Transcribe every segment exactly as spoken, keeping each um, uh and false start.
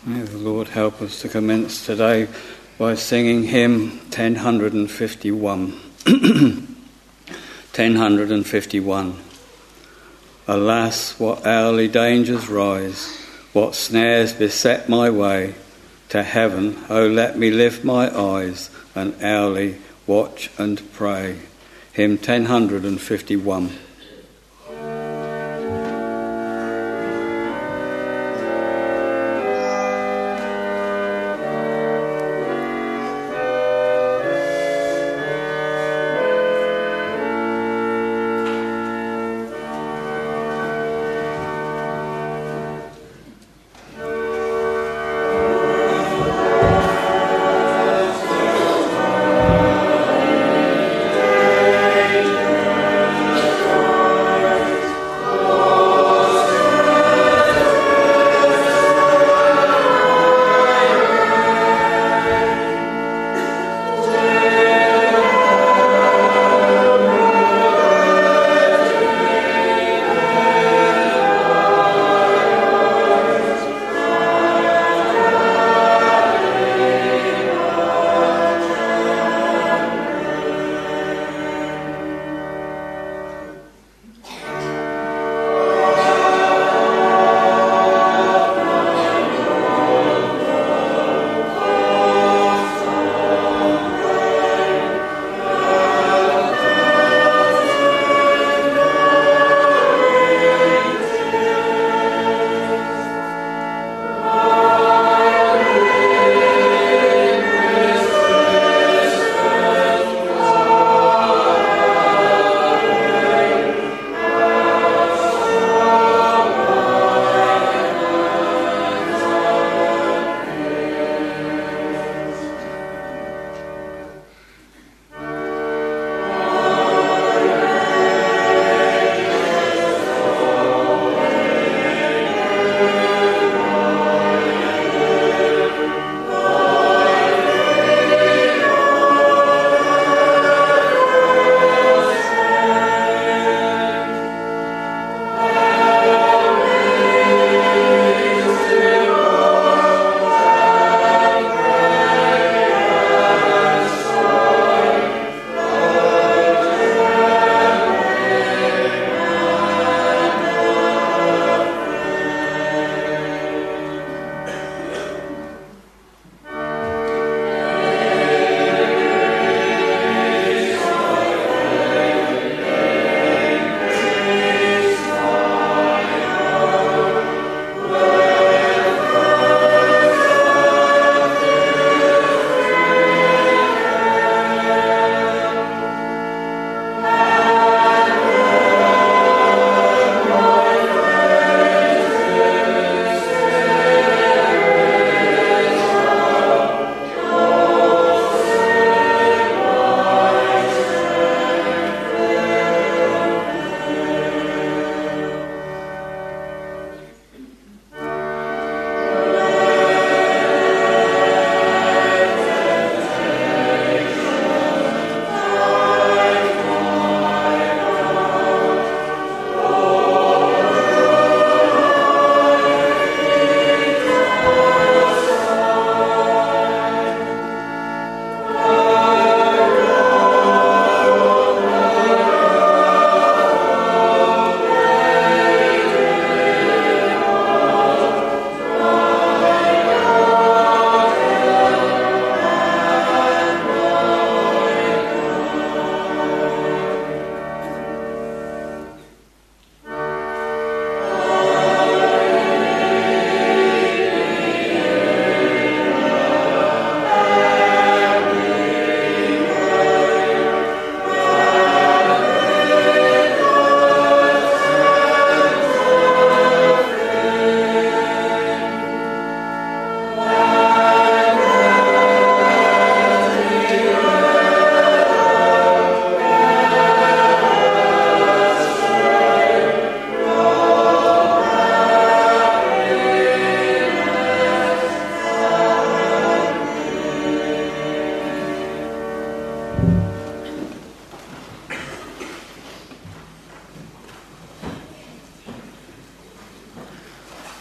May the Lord help us to commence today by singing hymn ten fifty-one. ten fifty-one. Alas, what hourly dangers rise, what snares beset my way. To heaven, oh, let me lift my eyes and hourly watch and pray. Hymn ten fifty-one. Thank you.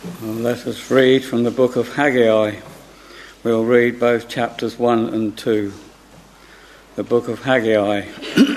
Well, let us read from the book of Haggai. We'll read both chapters one and two. The book of Haggai.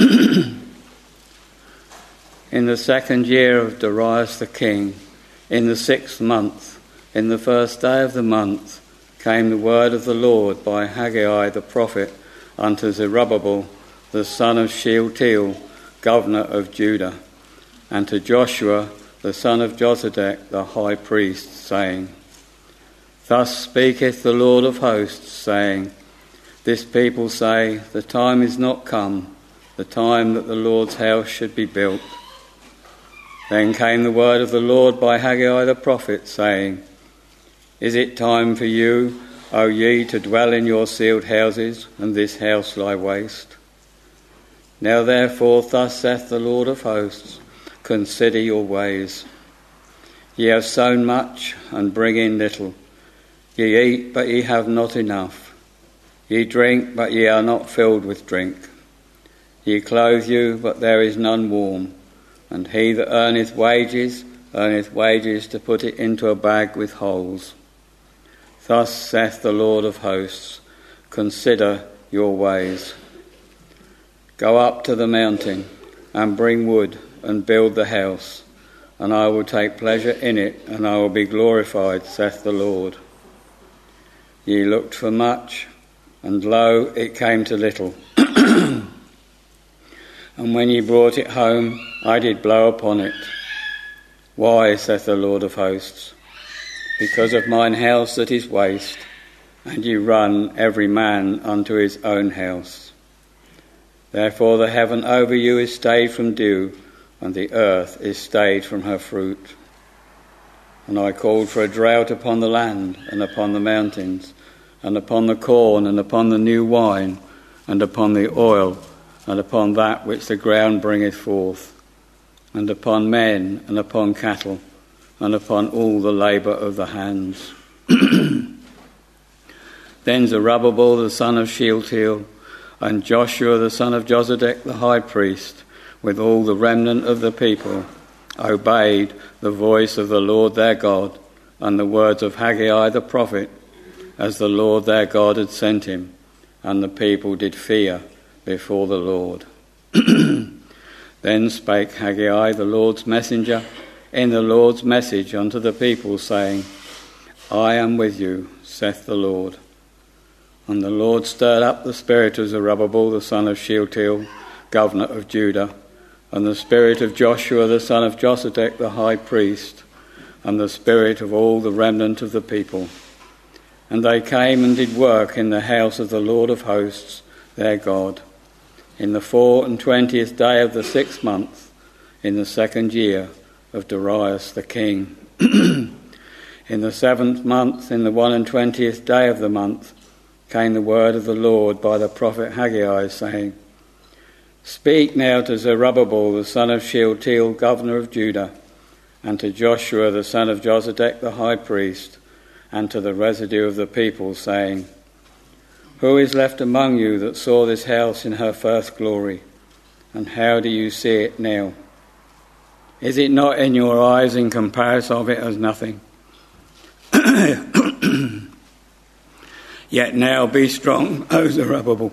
In the second year of Darius the king, in the sixth month, in the first day of the month, came the word of the Lord by Haggai the prophet unto Zerubbabel, the son of Shealtiel, governor of Judah, and to Joshua, the son of Josedek, the high priest, saying, Thus speaketh the Lord of hosts, saying, This people say, The time is not come, the time that the Lord's house should be built. Then came the word of the Lord by Haggai the prophet, saying, Is it time for you, O ye, to dwell in your sealed houses, and this house lie waste? Now therefore thus saith the Lord of hosts, Consider your ways. Ye have sown much, and bring in little. Ye eat, but ye have not enough. Ye drink, but ye are not filled with drink. Ye clothe you, but there is none warm. And he that earneth wages, earneth wages to put it into a bag with holes. Thus saith the Lord of hosts, Consider your ways. Go up to the mountain, and bring wood, and build the house, and I will take pleasure in it, and I will be glorified, saith the Lord. Ye looked for much, and lo, it came to little. And when ye brought it home, I did blow upon it. Why, saith the Lord of hosts? Because of mine house that is waste, and ye run every man unto his own house. Therefore the heaven over you is stayed from dew, and the earth is stayed from her fruit. And I called for a drought upon the land, and upon the mountains, and upon the corn, and upon the new wine, and upon the oil, and upon that which the ground bringeth forth, and upon men, and upon cattle, and upon all the labour of the hands. Then Zerubbabel the son of Shealtiel, and Joshua the son of Josedek the high priest, with all the remnant of the people, obeyed the voice of the Lord their God, and the words of Haggai the prophet, as the Lord their God had sent him, and the people did fear before the Lord. Then spake Haggai the Lord's messenger in the Lord's message unto the people, saying, I am with you, saith the Lord. And the Lord stirred up the spirit of Zerubbabel the son of Shealtiel, governor of Judah, and the spirit of Joshua the son of Josedek the high priest, and the spirit of all the remnant of the people. And they came and did work in the house of the Lord of hosts, their God, in the four and twentieth day of the sixth month, in the second year of Darius the king. In the seventh month, in the one and twentieth day of the month, came the word of the Lord by the prophet Haggai, saying, Speak now to Zerubbabel the son of Shealtiel, governor of Judah, and to Joshua the son of Josedek the high priest, and to the residue of the people, saying, Who is left among you that saw this house in her first glory? And how do you see it now? Is it not in your eyes in comparison of it as nothing? Yet now be strong, O Zerubbabel,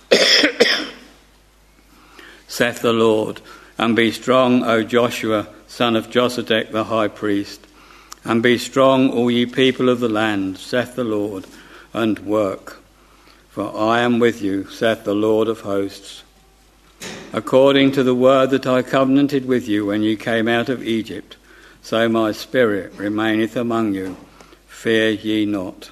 saith the Lord, and be strong, O Joshua, son of Josedek the high priest, and be strong, all ye people of the land, saith the Lord, and work. For I am with you, saith the Lord of hosts. According to the word that I covenanted with you when ye came out of Egypt, so my spirit remaineth among you. Fear ye not.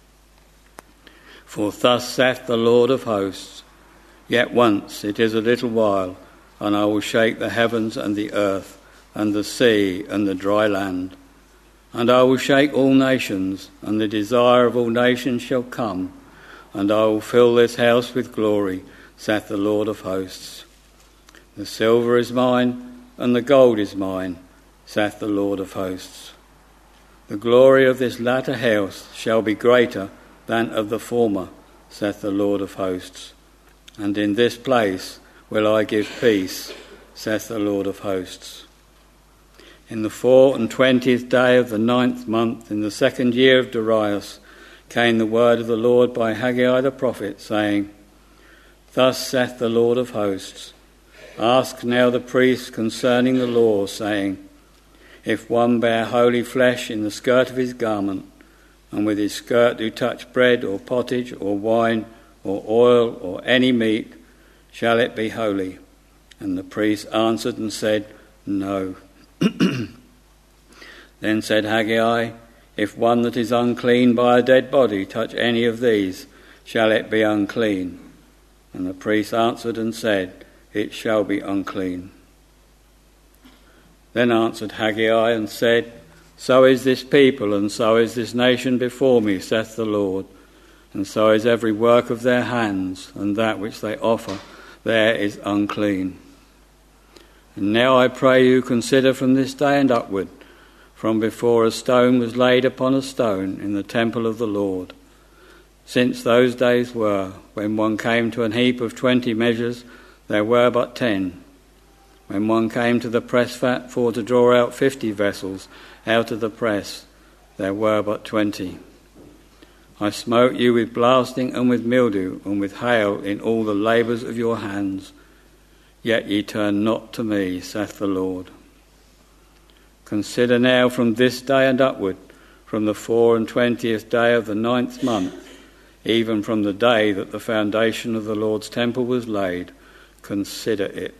For thus saith the Lord of hosts, Yet once it is a little while, and I will shake the heavens and the earth, and the sea and the dry land. And I will shake all nations, and the desire of all nations shall come, and I will fill this house with glory, saith the Lord of hosts. The silver is mine, and the gold is mine, saith the Lord of hosts. The glory of this latter house shall be greater than of the former, saith the Lord of hosts. And in this place will I give peace, saith the Lord of hosts. In the four and twentieth day of the ninth month, in the second year of Darius, came the word of the Lord by Haggai the prophet, saying, Thus saith the Lord of hosts, Ask now the priests concerning the law, saying, If one bear holy flesh in the skirt of his garment, and with his skirt do touch bread or pottage or wine or oil or any meat, shall it be holy? And the priest answered and said, No. Then said Haggai, If one that is unclean by a dead body touch any of these, shall it be unclean? And the priest answered and said, It shall be unclean. Then answered Haggai and said, So is this people, and so is this nation before me, saith the Lord, and so is every work of their hands, and that which they offer there is unclean. And now I pray you, consider from this day and upward, from before a stone was laid upon a stone in the temple of the Lord, since those days were, when one came to an heap of twenty measures, there were but ten. When one came to the press vat for to draw out fifty vessels out of the press, there were but twenty. I smote you with blasting and with mildew and with hail in all the labours of your hands, yet ye turn not to me, saith the Lord. Consider now from this day and upward, from the four and twentieth day of the ninth month, even from the day that the foundation of the Lord's temple was laid, consider it.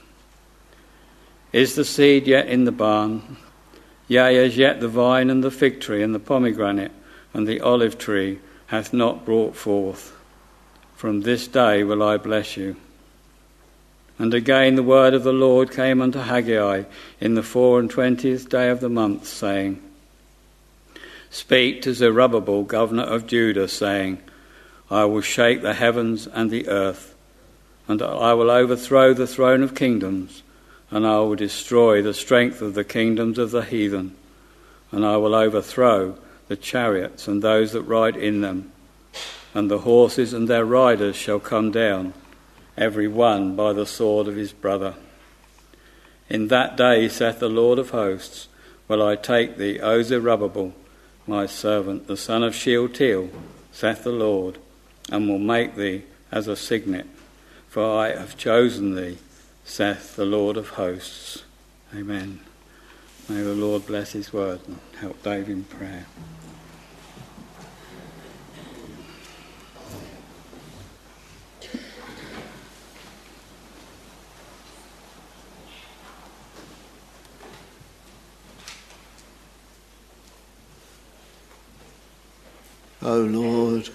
Is the seed yet in the barn? Yea, as yet the vine and the fig tree and the pomegranate and the olive tree hath not brought forth. From this day will I bless you. And again the word of the Lord came unto Haggai in the four and twentieth day of the month, saying, Speak to Zerubbabel, governor of Judah, saying, I will shake the heavens and the earth, and I will overthrow the throne of kingdoms, and I will destroy the strength of the kingdoms of the heathen, and I will overthrow the chariots and those that ride in them, and the horses and their riders shall come down, every one by the sword of his brother. In that day, saith the Lord of hosts, will I take thee, O Zerubbabel, my servant, the son of Shealtiel, saith the Lord, and will make thee as a signet, for I have chosen thee, saith the Lord of hosts. Amen. May the Lord bless his word and help Dave in prayer. O Lord,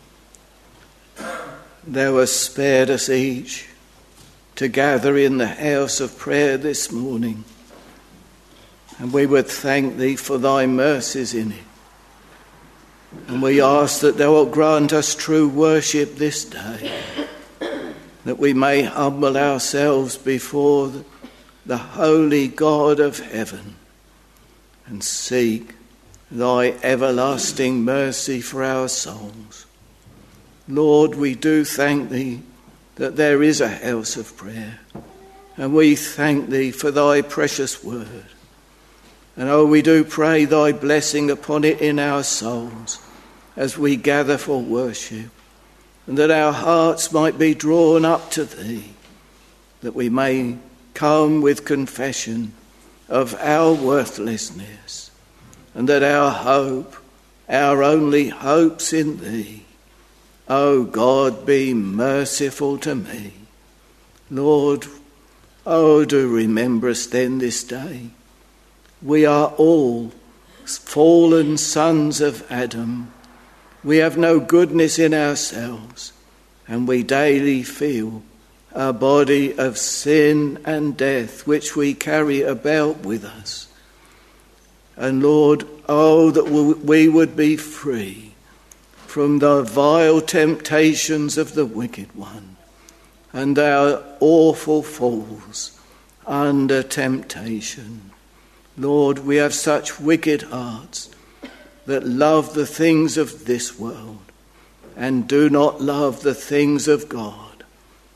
thou hast spared us each to gather in the house of prayer this morning, and we would thank thee for thy mercies in it. And we ask that thou wilt grant us true worship this day, that we may humble ourselves before the holy God of heaven and seek thy everlasting mercy for our souls. Lord, we do thank thee that there is a house of prayer, and we thank thee for thy precious word. And oh, we do pray thy blessing upon it in our souls as we gather for worship, and that our hearts might be drawn up to thee, that we may come with confession of our worthlessness, and that our hope, our only hope's in thee. O God, be merciful to me. Lord, oh, do remember us then this day. We are all fallen sons of Adam. We have no goodness in ourselves, and we daily feel a body of sin and death which we carry about with us. And Lord, oh, that we would be free from the vile temptations of the wicked one and our awful falls under temptation. Lord, we have such wicked hearts that love the things of this world and do not love the things of God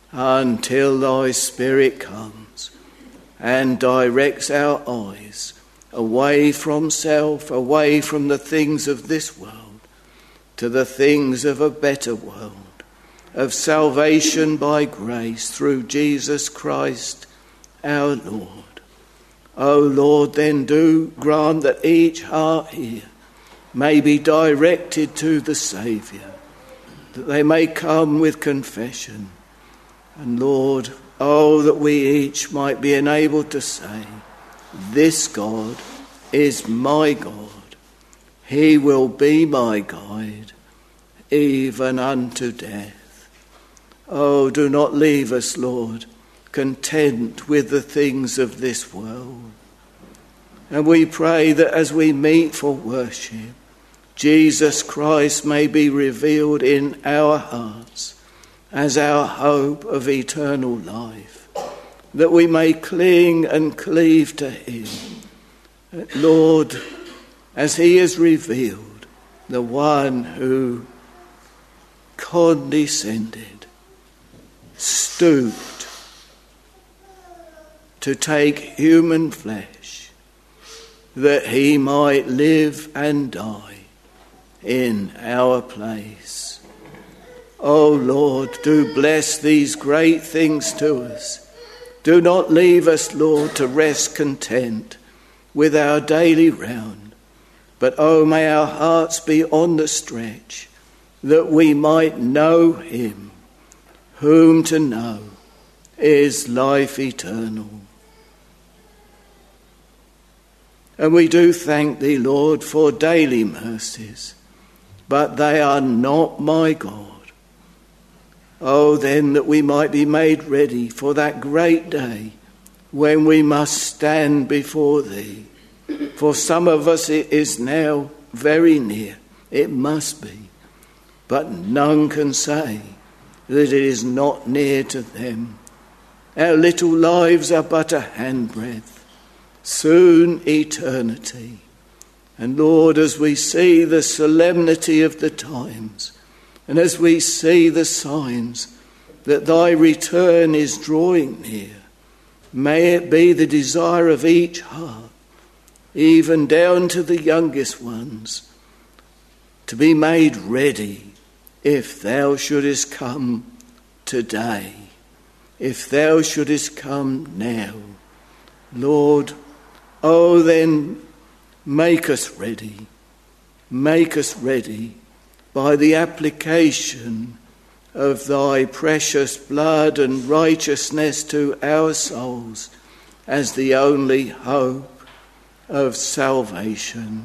until thy Spirit comes and directs our eyes away from self, away from the things of this world, to the things of a better world, of salvation by grace through Jesus Christ our Lord. O Lord, then do grant that each heart here may be directed to the Saviour, that they may come with confession. And Lord, oh, that we each might be enabled to say, this God is my God. He will be my guide, even unto death. Oh, do not leave us, Lord, content with the things of this world. And we pray that as we meet for worship, Jesus Christ may be revealed in our hearts as our hope of eternal life, that we may cling and cleave to him. Lord, as he is revealed, the one who condescended, stooped to take human flesh, that he might live and die in our place. Oh Lord, do bless these great things to us. Do not leave us, Lord, to rest content with our daily round, but oh, may our hearts be on the stretch, that we might know him, whom to know is life eternal. And we do thank thee, Lord, for daily mercies, but they are not my God. Oh, then that we might be made ready for that great day when we must stand before thee. For some of us it is now very near, it must be, but none can say that it is not near to them. Our little lives are but a handbreadth, soon eternity. And Lord, as we see the solemnity of the times, and as we see the signs that thy return is drawing near, may it be the desire of each heart, even down to the youngest ones, to be made ready if thou shouldest come today, if thou shouldest come now. Lord, oh then make us ready, make us ready by the application of thy precious blood and righteousness to our souls as the only hope of salvation.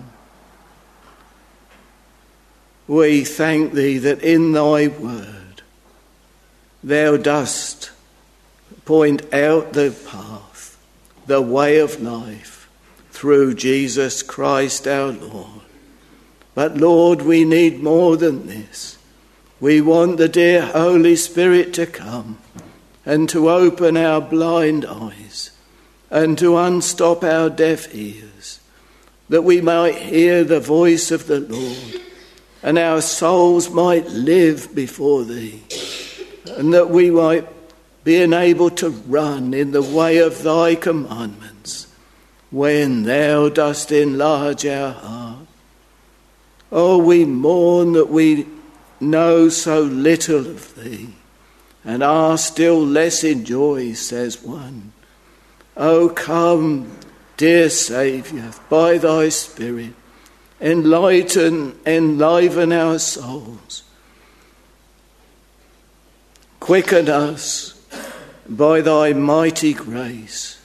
We thank thee that in thy word thou dost point out the path, the way of life, through Jesus Christ our Lord. But Lord, we need more than this. We want the dear Holy Spirit to come and to open our blind eyes and to unstop our deaf ears, that we might hear the voice of the Lord and our souls might live before thee, and that we might be enabled to run in the way of thy commandments when thou dost enlarge our heart. Oh, we mourn that we know so little of thee and are still less in joy, says one. Oh, come, dear Saviour, by thy Spirit, enlighten, enliven our souls. Quicken us by thy mighty grace,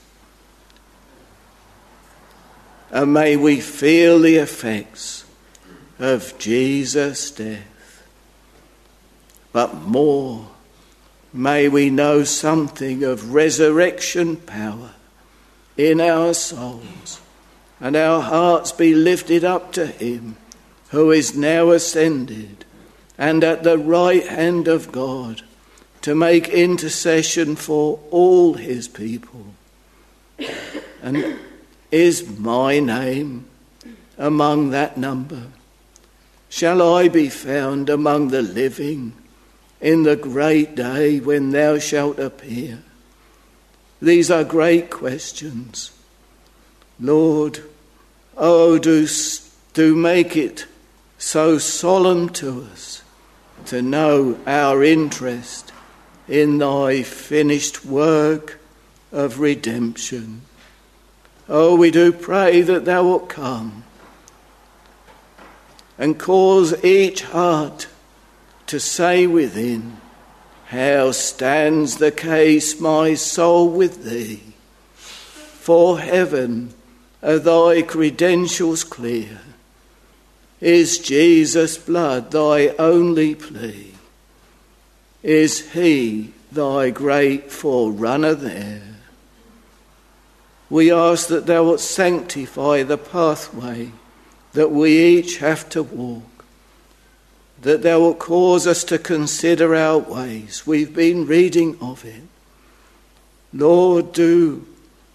and may we feel the effects of Jesus' death. But more, may we know something of resurrection power in our souls, and our hearts be lifted up to him who is now ascended and at the right hand of God to make intercession for all his people. And is my name among that number? Shall I be found among the living in the great day when thou shalt appear? These are great questions. Lord, Oh, do, do make it so solemn to us to know our interest in thy finished work of redemption. Oh, we do pray that thou wilt come and cause each heart to say within, how stands the case, my soul, with thee? For heaven are thy credentials clear. Is Jesus' blood thy only plea? Is he thy great forerunner there? We ask that thou wilt sanctify the pathway that we each have to walk, that thou wilt cause us to consider our ways. We've been reading of it. Lord, do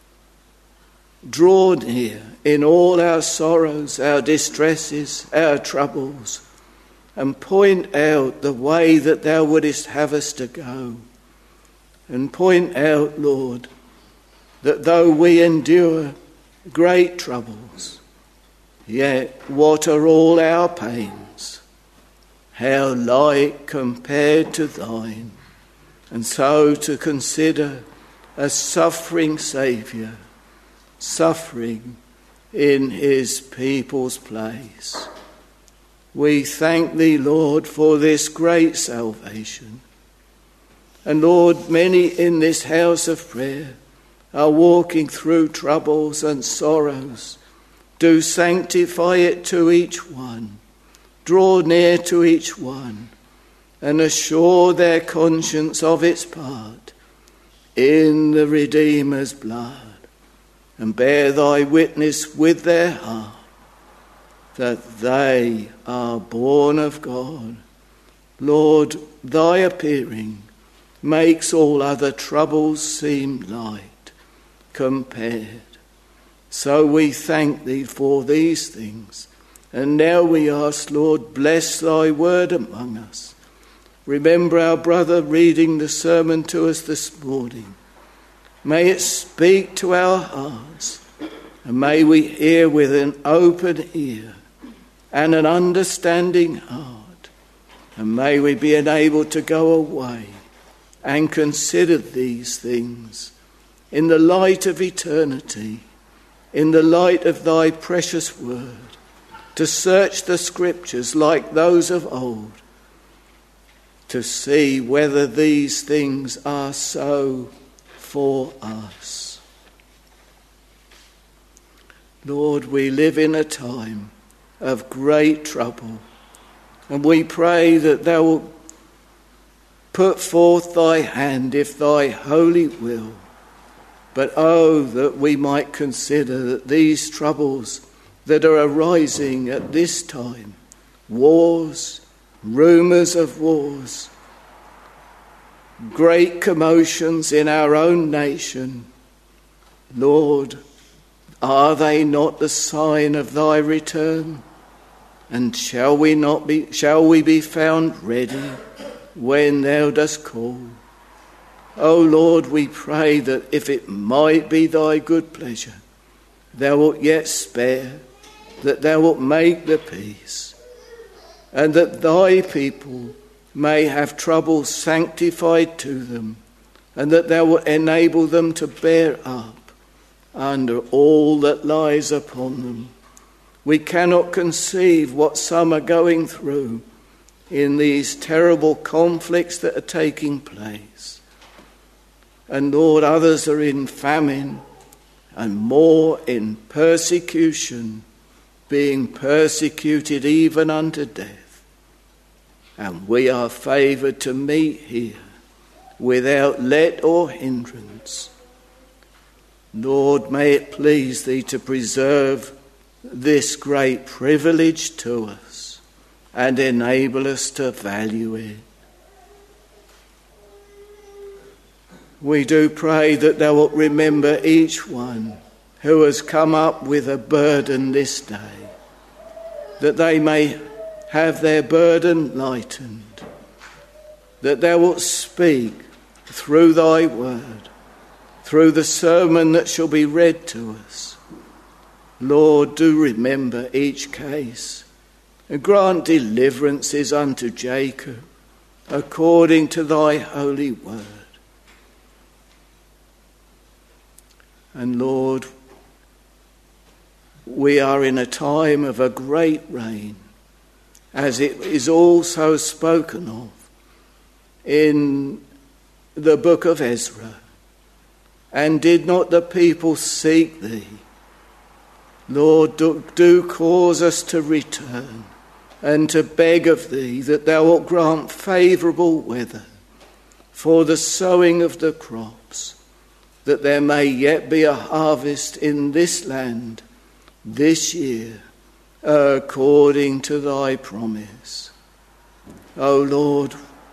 draw near in all our sorrows, our distresses, our troubles, and point out the way that thou wouldest have us to go. And point out, Lord, that though we endure great troubles, yet what are all our pains? How light compared to thine. And so to consider a suffering Saviour, suffering in his people's place. We thank thee, Lord, for this great salvation. And Lord, many in this house of prayer are walking through troubles and sorrows. Do sanctify it to each one. Draw near to each one and assure their conscience of its part in the Redeemer's blood, and bear thy witness with their heart that they are born of God. Lord, thy appearing makes all other troubles seem light compared. So we thank thee for these things. And now we ask, Lord, bless thy word among us. Remember our brother reading the sermon to us this morning. May it speak to our hearts, and may we hear with an open ear and an understanding heart, and may we be enabled to go away and consider these things in the light of eternity, in the light of thy precious word, to search the scriptures like those of old, to see whether these things are so for us. Lord, we live in a time of great trouble, and we pray that thou wilt put forth thy hand if thy holy will. But oh, that we might consider that these troubles that are arising at this time, wars, rumours of wars, great commotions in our own nation, Lord, are they not the sign of thy return? And shall we not be, shall we be found ready when thou dost call? O Lord, we pray that if it might be thy good pleasure, thou wilt yet spare, that thou wilt make the peace, and that thy people may have troubles sanctified to them, and that thou wilt enable them to bear up under all that lies upon them. We cannot conceive what some are going through in these terrible conflicts that are taking place. And Lord, others are in famine and more in persecution, being persecuted even unto death. And we are favoured to meet here without let or hindrance. Lord, may it please thee to preserve this great privilege to us and enable us to value it. We do pray that thou wilt remember each one who has come up with a burden this day, that they may have their burden lightened, that thou wilt speak through thy word, through the sermon that shall be read to us, Lord, do remember each case, and grant deliverances unto Jacob, according to thy holy word. And Lord, we are in a time of a great rain, as it is also spoken of in the book of Ezra. And did not the people seek thee? Lord, do, do cause us to return and to beg of thee that thou wilt grant favourable weather for the sowing of the crops, that there may yet be a harvest in this land this year, according to thy promise. O Lord,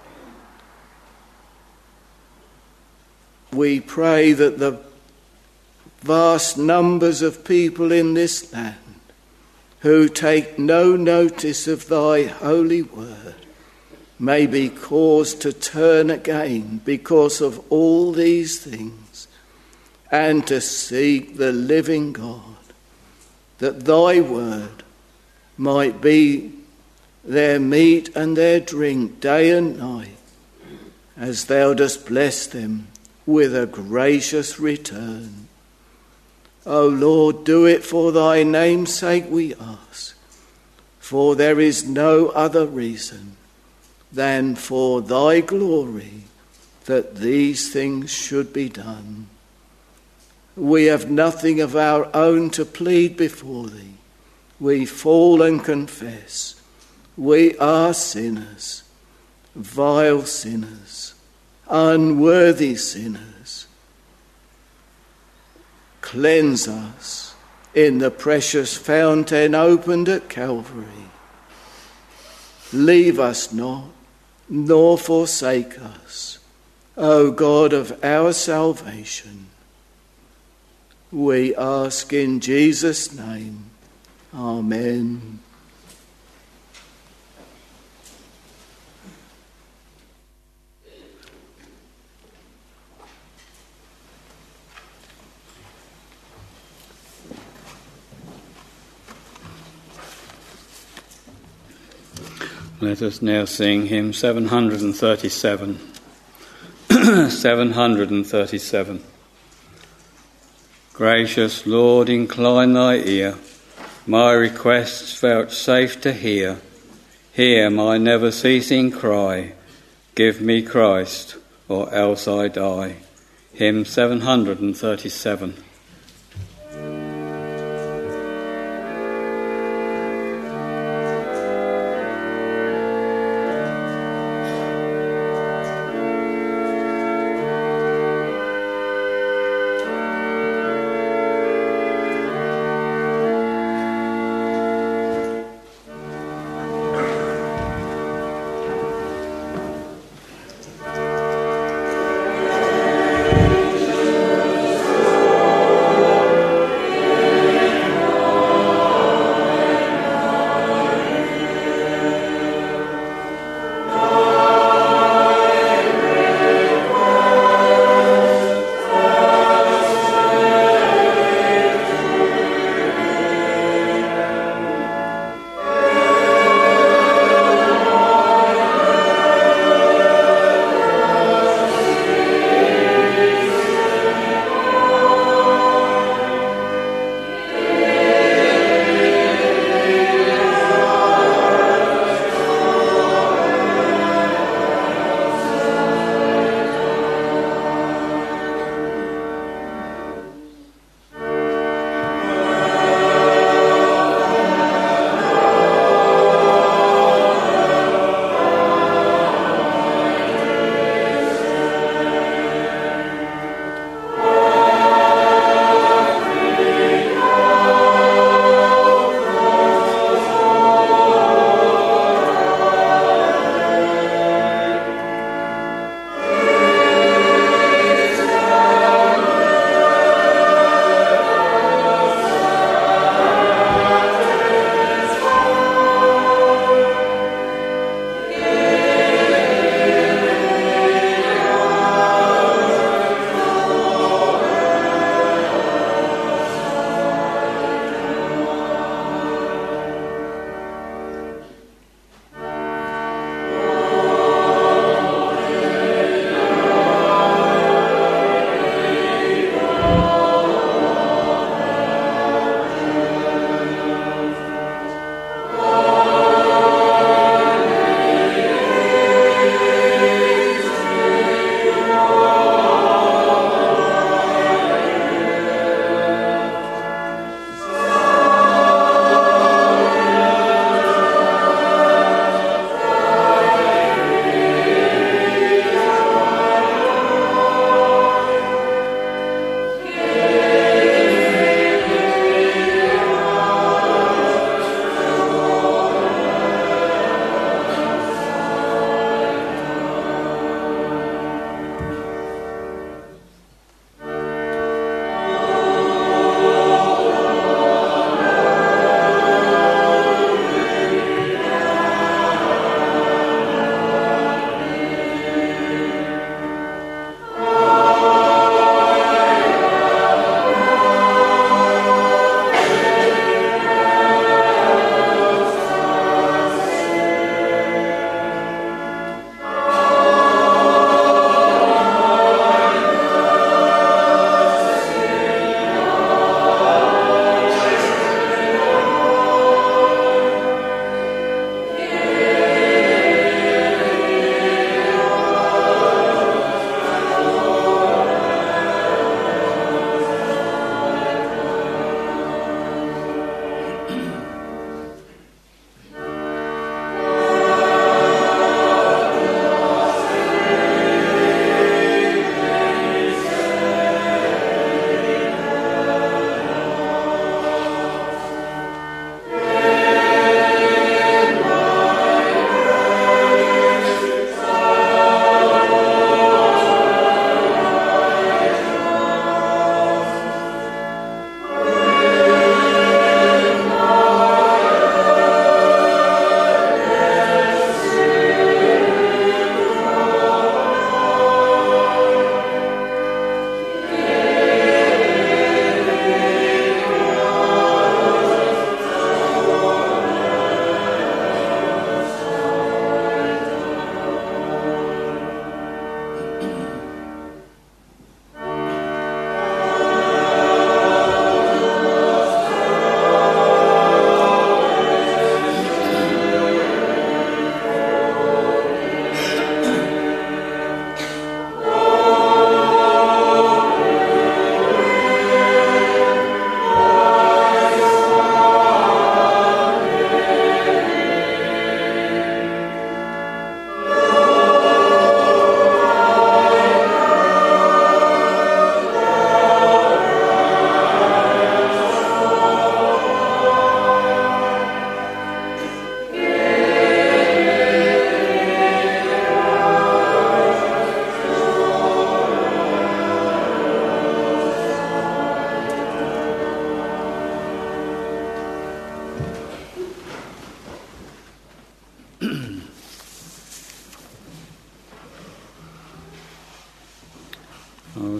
we pray that the vast numbers of people in this land who take no notice of thy holy word may be caused to turn again because of all these things, and to seek the living God, that thy word might be their meat and their drink day and night, as thou dost bless them with a gracious return. O Lord, do it for thy name's sake, we ask, for there is no other reason than for thy glory that these things should be done. We have nothing of our own to plead before thee. We fall and confess we are sinners, vile sinners, unworthy sinners. Cleanse us in the precious fountain opened at Calvary. Leave us not, nor forsake us, O God of our salvation. We ask in Jesus' name. Amen. Let us now sing hymn seven hundred thirty-seven. seven hundred thirty-seven. Gracious Lord, incline thy ear, my requests vouchsafe to hear. Hear my never-ceasing cry, give me Christ, or else I die. Hymn seven hundred thirty-seven. Amen.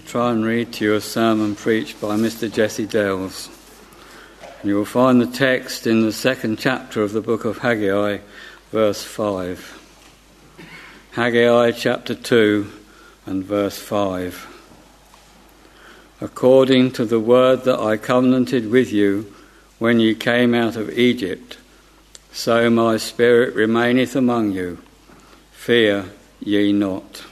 Try and read to you a sermon preached by Mister Jesse Delves. You will find the text in the second chapter of the book of Haggai, verse five. Haggai chapter two and verse five. According to the word that I covenanted with you when you came out of Egypt, so my spirit remaineth among you. Fear ye not.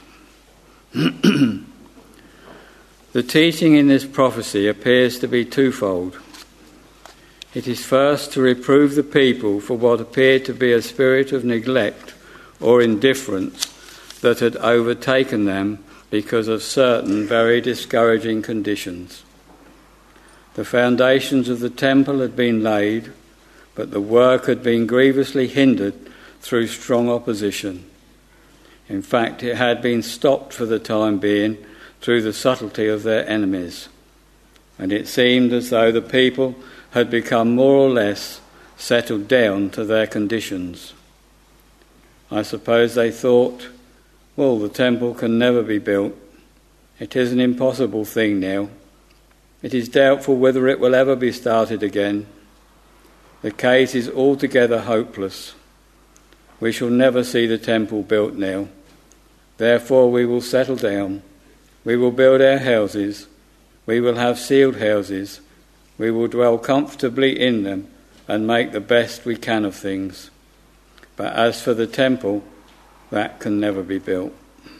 The teaching in this prophecy appears to be twofold. It is first to reprove the people for what appeared to be a spirit of neglect or indifference that had overtaken them because of certain very discouraging conditions. The foundations of the temple had been laid, but the work had been grievously hindered through strong opposition. In fact, it had been stopped for the time being through the subtlety of their enemies, and it seemed as though the people had become more or less settled down to their conditions. I suppose they thought, well, the temple can never be built. It is an impossible thing now. It is doubtful whether it will ever be started again. The case is altogether hopeless. We shall never see the temple built now. Therefore we will settle down. We will build our houses. We will have sealed houses. We will dwell comfortably in them and make the best we can of things. But as for the temple, that can never be built.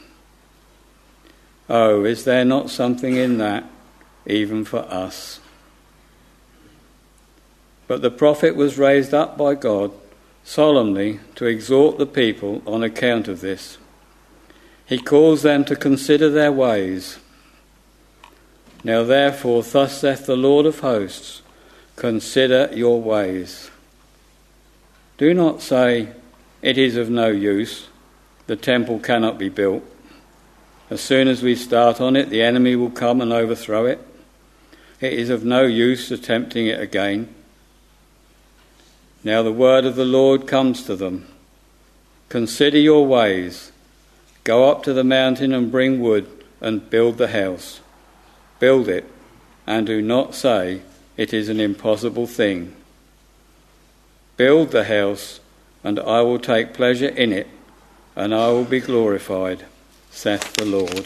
Oh, is there not something in that, even for us? But the prophet was raised up by God solemnly to exhort the people on account of this. He calls them to consider their ways. Now therefore, thus saith the Lord of hosts, consider your ways. Do not say, it is of no use, the temple cannot be built. As soon as we start on it, the enemy will come and overthrow it. It is of no use attempting it again. Now the word of the Lord comes to them. Consider your ways. Go up to the mountain and bring wood and build the house. Build it, and do not say it is an impossible thing. Build the house, and I will take pleasure in it, and I will be glorified, saith the Lord.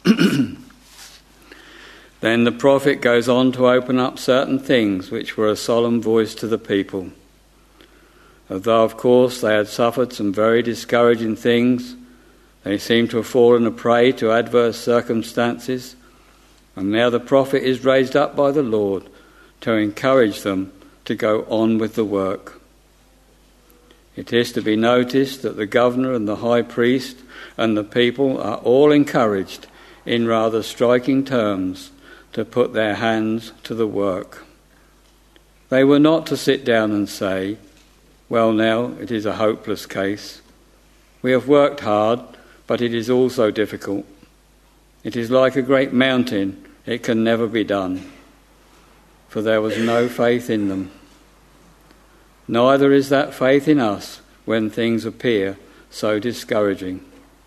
Then the prophet goes on to open up certain things which were a solemn voice to the people. Although, of course, they had suffered some very discouraging things, they seem to have fallen a prey to adverse circumstances, and now the prophet is raised up by the Lord to encourage them to go on with the work. It is to be noticed that the governor and the high priest and the people are all encouraged in rather striking terms to put their hands to the work. They were not to sit down and say, well, now it is a hopeless case. We have worked hard, but it is also difficult. It is like a great mountain, it can never be done. For there was no faith in them. Neither is that faith in us when things appear so discouraging.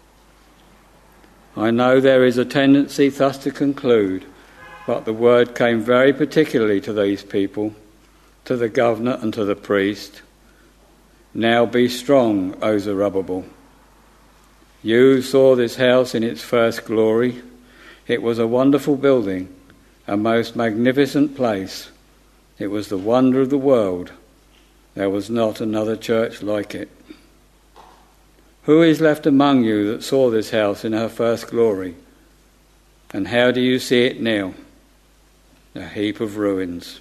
I know there is a tendency thus to conclude, but the word came very particularly to these people, to the governor and to the priest. Now be strong, O Zerubbabel. You saw this house in its first glory. It was a wonderful building, a most magnificent place. It was the wonder of the world. There was not another church like it. Who is left among you that saw this house in her first glory? And how do you see it now? A heap of ruins.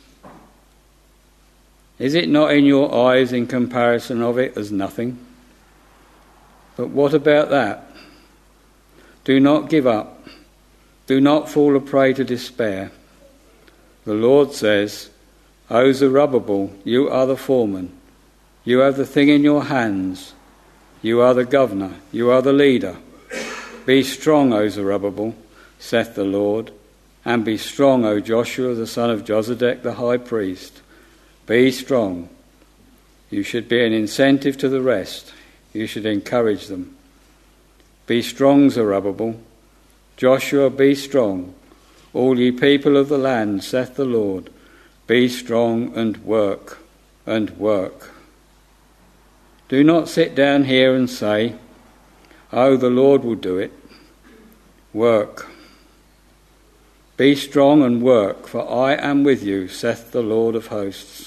Is it not in your eyes in comparison of it as nothing? But what about that? Do not give up. Do not fall a prey to despair. The Lord says, O Zerubbabel, you are the foreman. You have the thing in your hands. You are the governor. You are the leader. Be strong, O Zerubbabel, saith the Lord, and be strong, O Joshua, the son of Josedek, the high priest. Be strong. You should be an incentive to the rest. You should encourage them. Be strong, Zerubbabel. Joshua, be strong. all ye people of the land, saith the Lord, be strong and work, and work. Do not sit down here and say, oh, the Lord will do it. Work. Be strong and work, for I am with you, saith the Lord of hosts.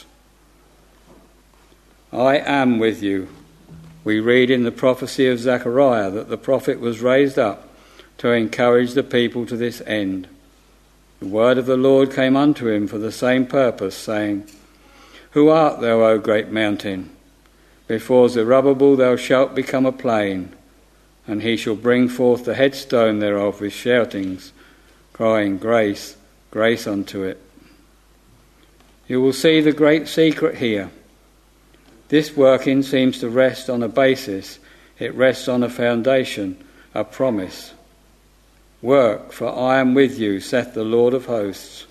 I am with you. We read in the prophecy of Zechariah that the prophet was raised up to encourage the people to this end. The word of the Lord came unto him for the same purpose, saying, Who art thou, O great mountain? Before Zerubbabel thou shalt become a plain, and he shall bring forth the headstone thereof with shoutings, crying, Grace, grace unto it. You will see the great secret here. This working seems to rest on a basis. It rests on a foundation, a promise. Work, for I am with you, saith the Lord of hosts.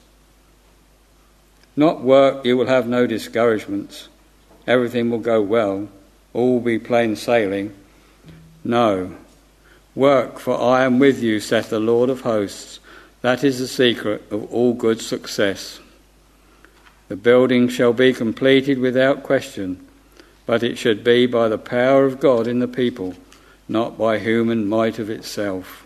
Not work, you will have no discouragements. Everything will go well. All will be plain sailing. No. Work, for I am with you, saith the Lord of hosts. That is the secret of all good success. The building shall be completed without question, but it should be by the power of God in the people, not by human might of itself.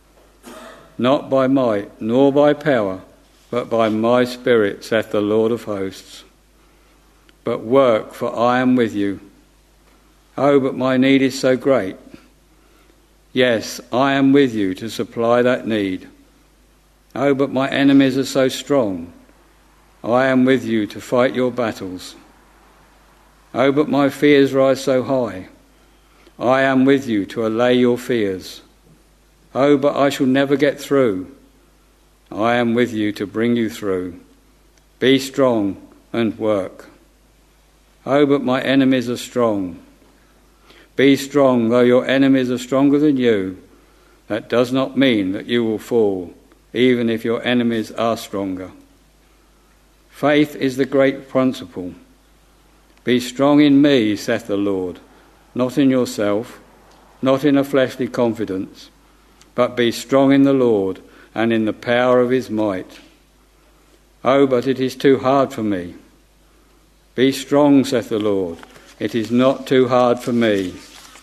Not by might, nor by power, but by my Spirit, saith the Lord of hosts. But work, for I am with you. Oh, but my need is so great. Yes, I am with you to supply that need. Oh, but my enemies are so strong. I am with you to fight your battles. Oh, but my fears rise so high. I am with you to allay your fears. Oh, but I shall never get through. I am with you to bring you through. Be strong and work. Oh, but my enemies are strong. Be strong, though your enemies are stronger than you. That does not mean that you will fall, even if your enemies are stronger. Faith is the great principle. Be strong in me, saith the Lord, not in yourself, not in a fleshly confidence, but be strong in the Lord and in the power of his might. Oh, but it is too hard for me. Be strong, saith the Lord. It is not too hard for me.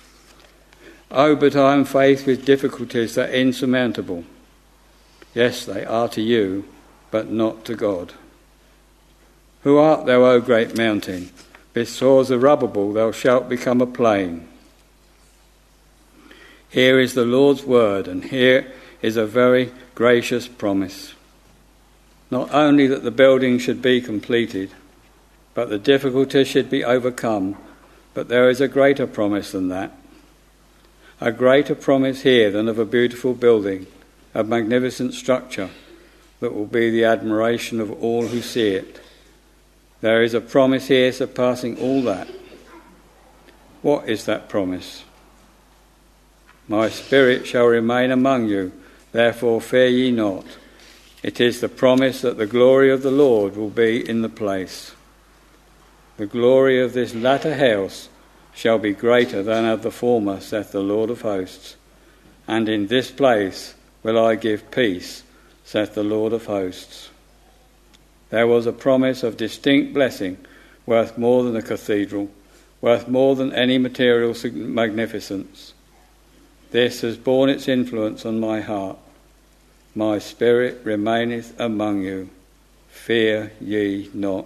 Oh, but I am faced with difficulties that are insurmountable. Yes, they are to you, but not to God. Who art thou, O great mountain? Before Zerubbabel thou shalt become a plain. Here is the Lord's word, and here is a very gracious promise. Not only that the building should be completed, but the difficulties should be overcome, but there is a greater promise than that. A greater promise here than of a beautiful building, a magnificent structure that will be the admiration of all who see it. There is a promise here surpassing all that. What is that promise? My Spirit shall remain among you, therefore fear ye not. It is the promise that the glory of the Lord will be in the place. The glory of this latter house shall be greater than of the former, saith the Lord of hosts. And in this place will I give peace, saith the Lord of hosts. There was a promise of distinct blessing, worth more than a cathedral, worth more than any material magnificence. This has borne its influence on my heart. My spirit remaineth among you. Fear ye not.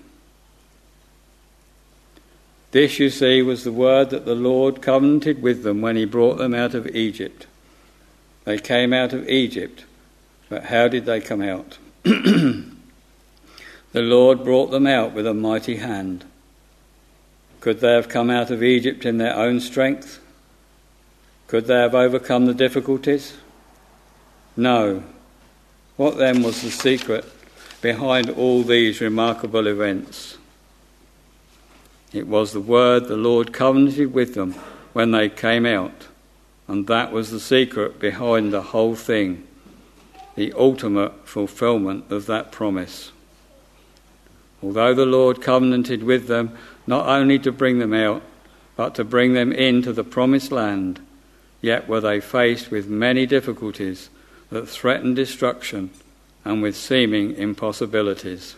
This, you see, was the word that the Lord covenanted with them when he brought them out of Egypt. They came out of Egypt, but how did they come out? The Lord brought them out with a mighty hand. Could they have come out of Egypt in their own strength? Could they have overcome the difficulties? No. What then was the secret behind all these remarkable events? It was the word the Lord covenanted with them when they came out, and that was the secret behind the whole thing, the ultimate fulfilment of that promise. Although the Lord covenanted with them not only to bring them out, but to bring them into the promised land, yet were they faced with many difficulties that threatened destruction and with seeming impossibilities.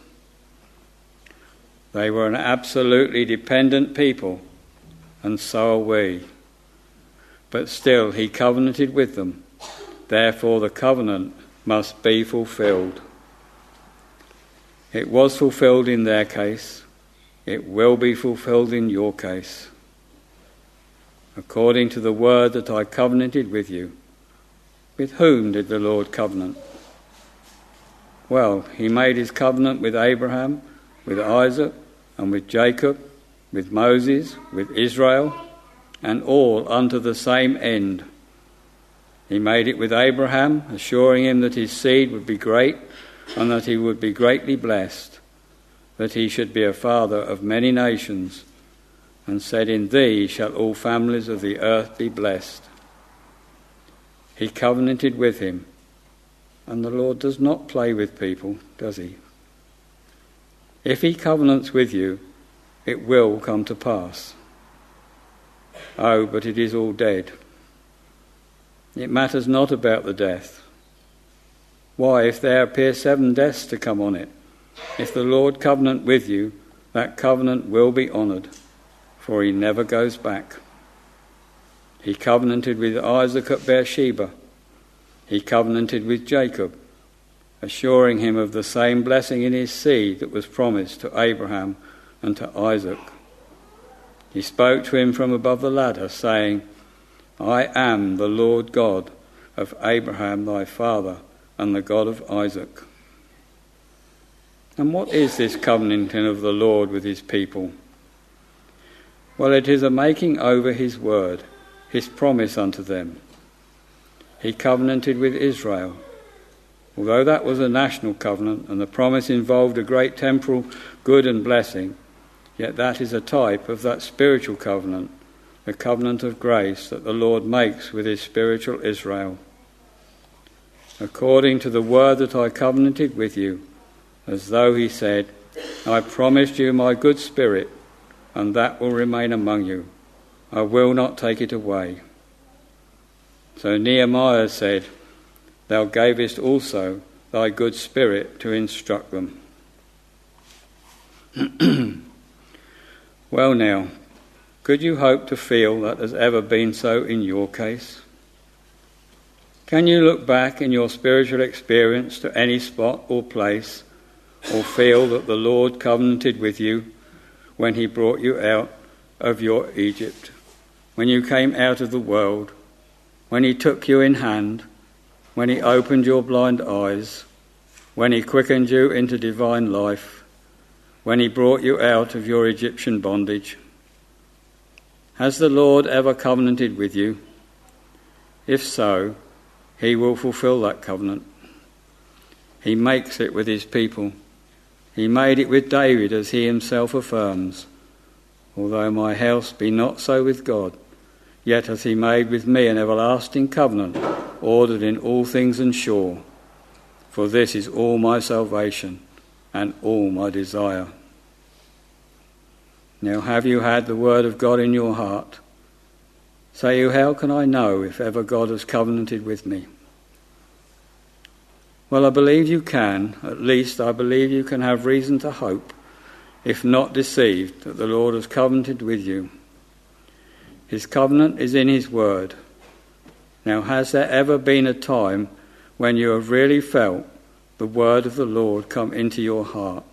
They were an absolutely dependent people, and so are we. But still he covenanted with them. Therefore the covenant must be fulfilled. It was fulfilled in their case. It will be fulfilled in your case. According to the word that I covenanted with you. With whom did the Lord covenant? Well, he made his covenant with Abraham, with Isaac, and with Jacob, with Moses, with Israel, and all unto the same end. He made it with Abraham, assuring him that his seed would be great, and that he would be greatly blessed, that he should be a father of many nations, and said, in thee shall all families of the earth be blessed. He covenanted with him, and the Lord does not play with people, does he? If he covenants with you, it will come to pass. Oh, but it is all dead. It matters not about the death. Why, if there appear seven deaths to come on it, if the Lord covenant with you, that covenant will be honoured, for he never goes back. He covenanted with Isaac at Beersheba. He covenanted with Jacob, assuring him of the same blessing in his seed that was promised to Abraham and to Isaac. He spoke to him from above the ladder, saying, I am the Lord God of Abraham thy father, and the God of Isaac. And what is this covenanting of the Lord with his people? Well, it is a making over his word, his promise unto them. He covenanted with Israel. Although that was a national covenant and the promise involved a great temporal good and blessing, yet that is a type of that spiritual covenant, the covenant of grace that the Lord makes with his spiritual Israel. According to the word that I covenanted with you, as though he said, I promised you my good spirit, and that will remain among you. I will not take it away. So Nehemiah said, Thou gavest also thy good spirit to instruct them. Well now, could you hope to feel that has ever been so in your case? Can you look back in your spiritual experience to any spot or place, or feel that the Lord covenanted with you when he brought you out of your Egypt, when you came out of the world, when he took you in hand, when he opened your blind eyes, when he quickened you into divine life, when he brought you out of your Egyptian bondage? Has the Lord ever covenanted with you? If so, he will fulfill that covenant. He makes it with his people. He made it with David, as he himself affirms, although my house be not so with God, yet hath he made with me an everlasting covenant, ordered in all things and sure. For this is all my salvation and all my desire. Now have you had the word of God in your heart? Say you, how can I know if ever God has covenanted with me? Well, I believe you can. At least I believe you can have reason to hope, if not deceived, that the Lord has covenanted with you. His covenant is in his word. Now, has there ever been a time when you have really felt the word of the Lord come into your heart?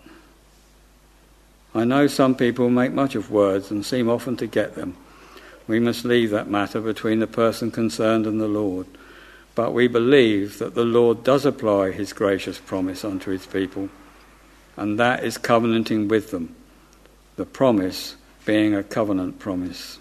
I know some people make much of words and seem often to get them. We must leave that matter between the person concerned and the Lord. But we believe that the Lord does apply his gracious promise unto his people, and that is covenanting with them, the promise being a covenant promise.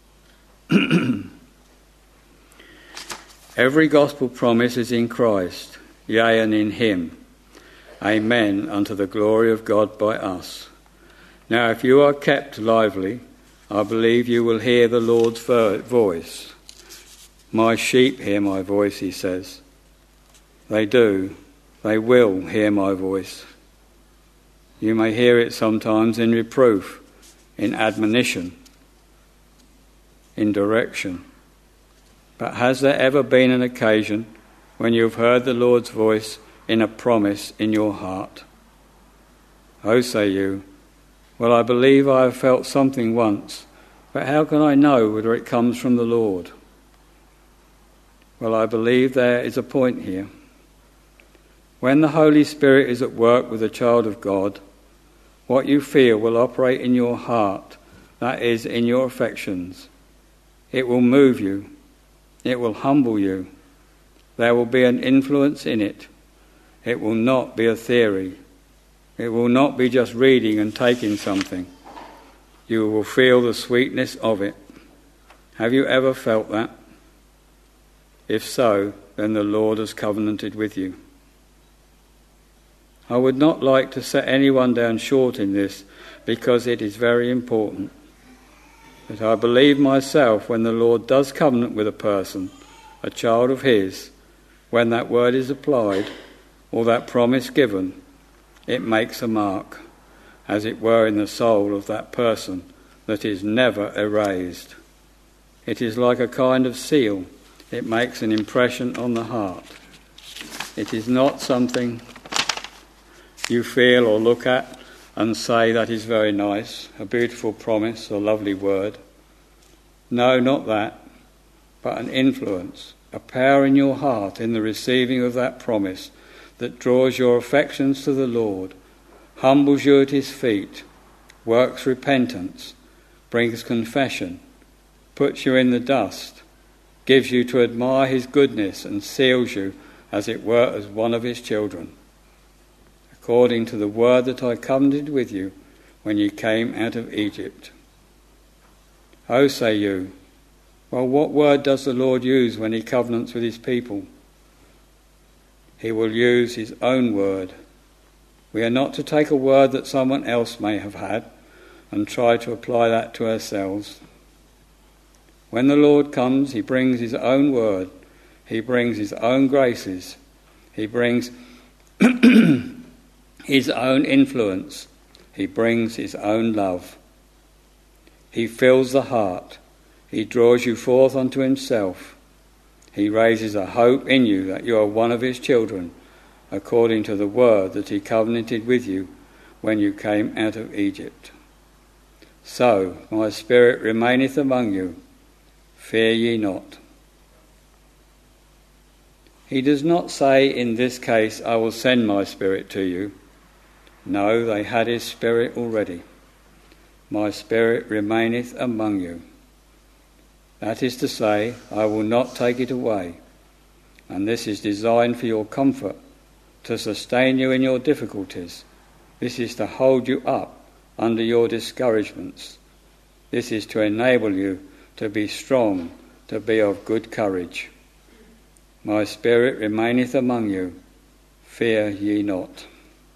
Every gospel promise is in Christ, yea, and in him. Amen, unto the glory of God by us. Now, if you are kept lively, I believe you will hear the Lord's voice. My sheep hear my voice, he says. They do. They will hear my voice. You may hear it sometimes in reproof, in admonition, in direction. But has there ever been an occasion when you have heard the Lord's voice in a promise in your heart. Oh, say you, well, I believe I have felt something once, but how can I know whether it comes from the Lord? Well, I believe there is a point here. When the Holy Spirit is at work with a child of God, what you feel will operate in your heart, that is, in your affections. It will move you. It will humble you. There will be an influence in it. It will not be a theory. It will not be just reading and taking something. You will feel the sweetness of it. Have you ever felt that? If so, then the Lord has covenanted with you. I would not like to set anyone down short in this, because it is very important. But I believe myself, when the Lord does covenant with a person, a child of his, when that word is applied, or that promise given, it makes a mark, as it were, in the soul of that person, that is never erased. It is like a kind of seal. It makes an impression on the heart. It is not something you feel or look at and say, that is very nice, a beautiful promise, a lovely word. No, not that, but an influence, a power in your heart in the receiving of that promise that draws your affections to the Lord, humbles you at his feet, works repentance, brings confession, puts you in the dust, gives you to admire his goodness, and seals you, as it were, as one of his children, according to the word that I covenanted with you when you came out of Egypt. Oh, say you, well, what word does the Lord use when he covenants with his people? He will use his own word. We are not to take a word that someone else may have had and try to apply that to ourselves. When the Lord comes, he brings his own word. He brings his own graces. He brings his own influence. He brings his own love. He fills the heart. He draws you forth unto himself. He raises a hope in you that you are one of his children, according to the word that he covenanted with you when you came out of Egypt. So my spirit remaineth among you. Fear ye not. He does not say in this case, I will send my spirit to you. No, they had his spirit already. My spirit remaineth among you. That is to say, I will not take it away. And this is designed for your comfort, to sustain you in your difficulties. This is to hold you up under your discouragements. This is to enable you to be strong, to be of good courage. My spirit remaineth among you. Fear ye not.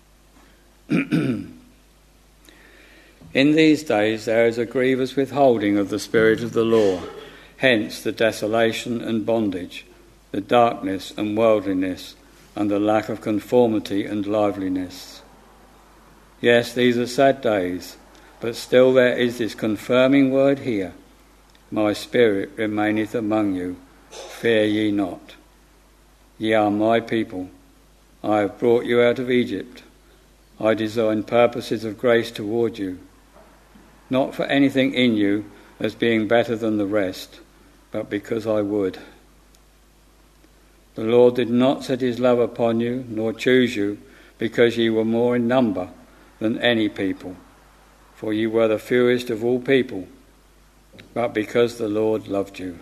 In these days there is a grievous withholding of the Spirit of the law, hence the desolation and bondage, the darkness and worldliness, and the lack of conformity and liveliness. Yes, these are sad days, but still there is this confirming word here, my spirit remaineth among you, fear ye not. Ye are my people. I have brought you out of Egypt. I design purposes of grace toward you, not for anything in you as being better than the rest, but because I would. The Lord did not set his love upon you, nor choose you, because ye were more in number than any people, for ye were the fewest of all people, but because the Lord loved you.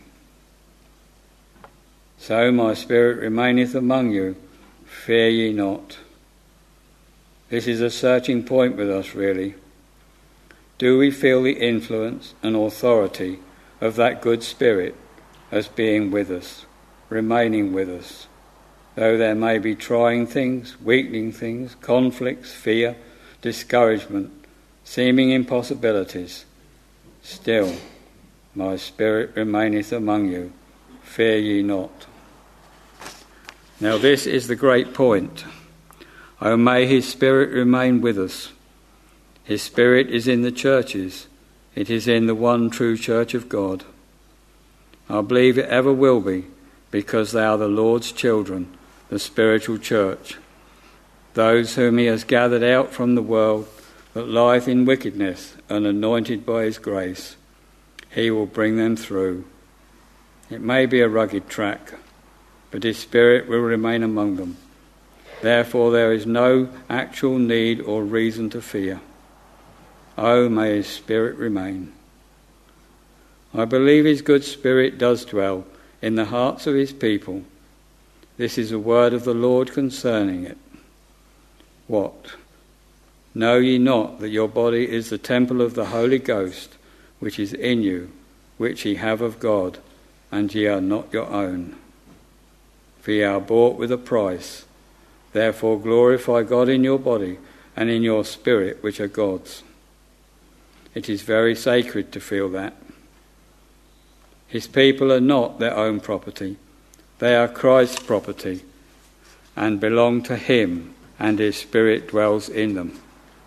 So my spirit remaineth among you, fear ye not. This is a searching point with us, really. Do we feel the influence and authority of that good spirit as being with us, remaining with us, though there may be trying things, weakening things, conflicts, fear, discouragement, seeming impossibilities? Still, my spirit remaineth among you, fear ye not. Now this is the great point. Oh, may his spirit remain with us. His spirit is in the churches. It is in the one true church of God. I believe it ever will be, because they are the Lord's children, the spiritual church, those whom he has gathered out from the world that lieth in wickedness and anointed by his grace. He will bring them through. It may be a rugged track, but his Spirit will remain among them. Therefore there is no actual need or reason to fear. Oh, may his Spirit remain. I believe his good Spirit does dwell in the hearts of his people. This is a word of the Lord concerning it. What? Know ye not that your body is the temple of the Holy Ghost, which is in you, which ye have of God, and ye are not your own? For ye are bought with a price. Therefore glorify God in your body and in your spirit, which are God's. It is very sacred to feel that. His people are not their own property. They are Christ's property and belong to him, and his Spirit dwells in them.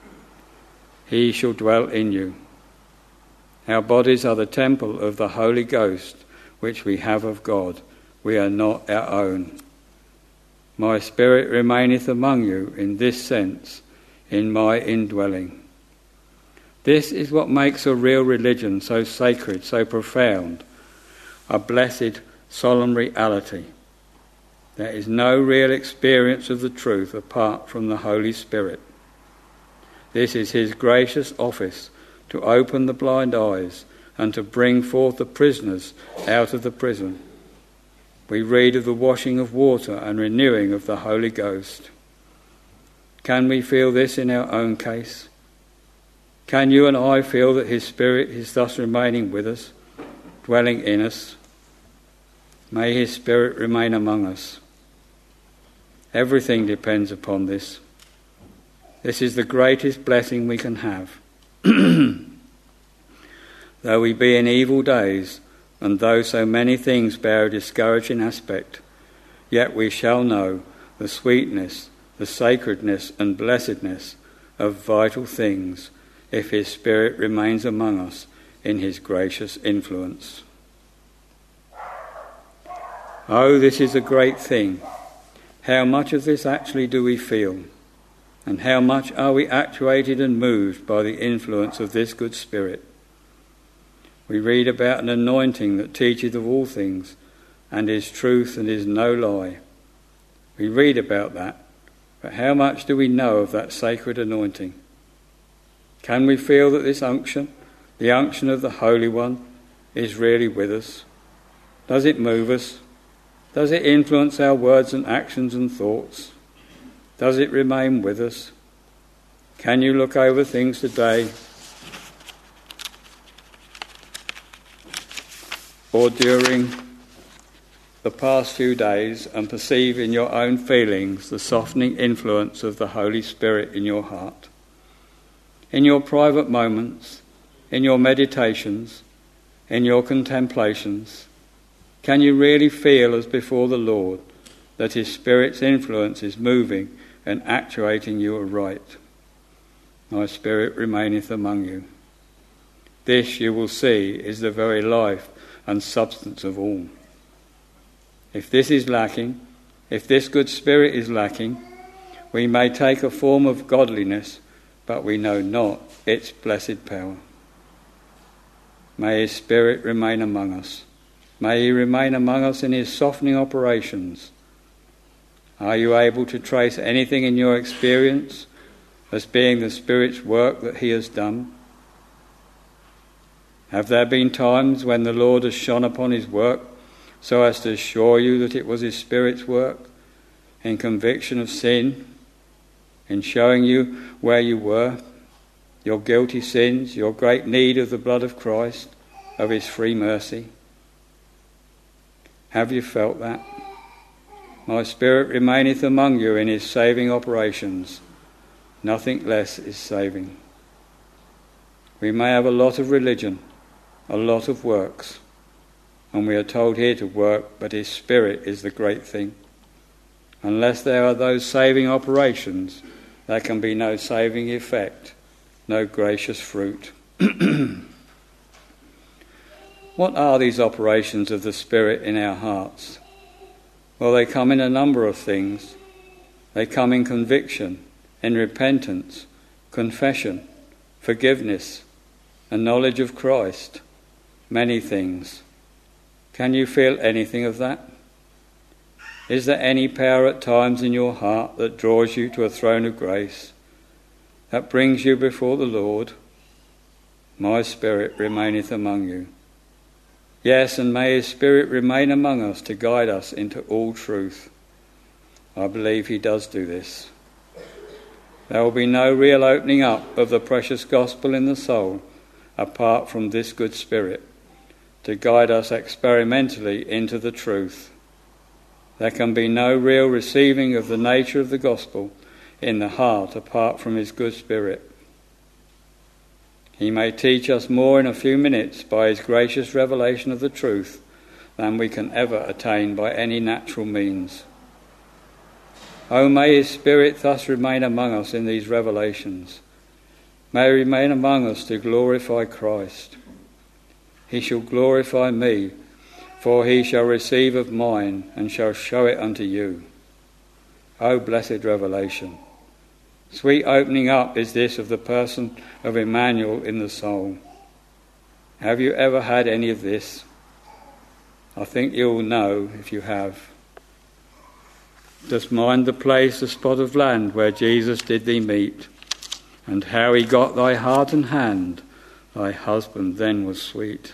He shall dwell in you. Our bodies are the temple of the Holy Ghost, which we have of God. We are not our own. My Spirit remaineth among you in this sense, in my indwelling. This is what makes a real religion so sacred, so profound, a blessed, solemn reality. There is no real experience of the truth apart from the Holy Spirit. This is his gracious office to open the blind eyes and to bring forth the prisoners out of the prison. We read of the washing of water and renewing of the Holy Ghost. Can we feel this in our own case? Can you and I feel that his Spirit is thus remaining with us, dwelling in us? May his Spirit remain among us. Everything depends upon this. This is the greatest blessing we can have. Though we be in evil days, and though so many things bear a discouraging aspect, yet we shall know the sweetness, the sacredness and blessedness of vital things if his Spirit remains among us in his gracious influence. Oh, this is a great thing. How much of this actually do we feel? And how much are we actuated and moved by the influence of this good Spirit? We read about an anointing that teacheth of all things, and is truth and is no lie. We read about that, but how much do we know of that sacred anointing? Can we feel that this unction, the unction of the Holy One, is really with us? Does it move us? Does it influence our words and actions and thoughts? Does it remain with us? Can you look over things today or during the past few days and perceive in your own feelings the softening influence of the Holy Spirit in your heart? In your private moments, in your meditations, in your contemplations, can you really feel as before the Lord that his Spirit's influence is moving and actuating you aright? My Spirit remaineth among you. This, you will see, is the very life and substance of all. If this is lacking, if this good Spirit is lacking, we may take a form of godliness, but we know not its blessed power. May his Spirit remain among us. May he remain among us in his softening operations. Are you able to trace anything in your experience as being the Spirit's work that he has done? Have there been times when the Lord has shone upon his work so as to assure you that it was his Spirit's work, in conviction of sin, in showing you where you were, your guilty sins, your great need of the blood of Christ, of his free mercy? Have you felt that? My Spirit remaineth among you in his saving operations. Nothing less is saving. We may have a lot of religion, a lot of works, and we are told here to work, but his Spirit is the great thing. Unless there are those saving operations, there can be no saving effect, no gracious fruit. What are these operations of the Spirit in our hearts? Well, they come in a number of things. They come in conviction, in repentance, confession, forgiveness, a knowledge of Christ, many things. Can you feel anything of that? Is there any power at times in your heart that draws you to a throne of grace, that brings you before the Lord? My Spirit remaineth among you. Yes, and may his Spirit remain among us to guide us into all truth. I believe he does do this. There will be no real opening up of the precious gospel in the soul apart from this good Spirit to guide us experimentally into the truth. There can be no real receiving of the nature of the gospel in the heart apart from his good Spirit. He may teach us more in a few minutes by his gracious revelation of the truth than we can ever attain by any natural means. Oh, may his Spirit thus remain among us in these revelations. May he remain among us to glorify Christ. He shall glorify me, for he shall receive of mine and shall show it unto you. O blessed revelation! Sweet opening up is this of the person of Emmanuel in the soul. Have you ever had any of this? I think you will know if you have. Dost mind the place, the spot of land where Jesus did thee meet, and how he got thy heart and hand, thy husband then was sweet.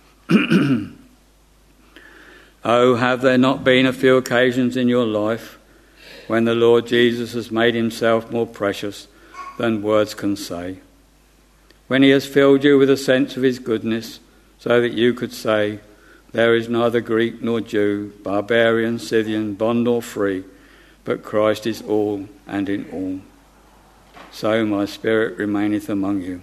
Oh, have there not been a few occasions in your life when the Lord Jesus has made himself more precious than words can say? When he has filled you with a sense of his goodness, so that you could say, there is neither Greek nor Jew, barbarian, Scythian, bond or free, but Christ is all and in all. So my Spirit remaineth among you.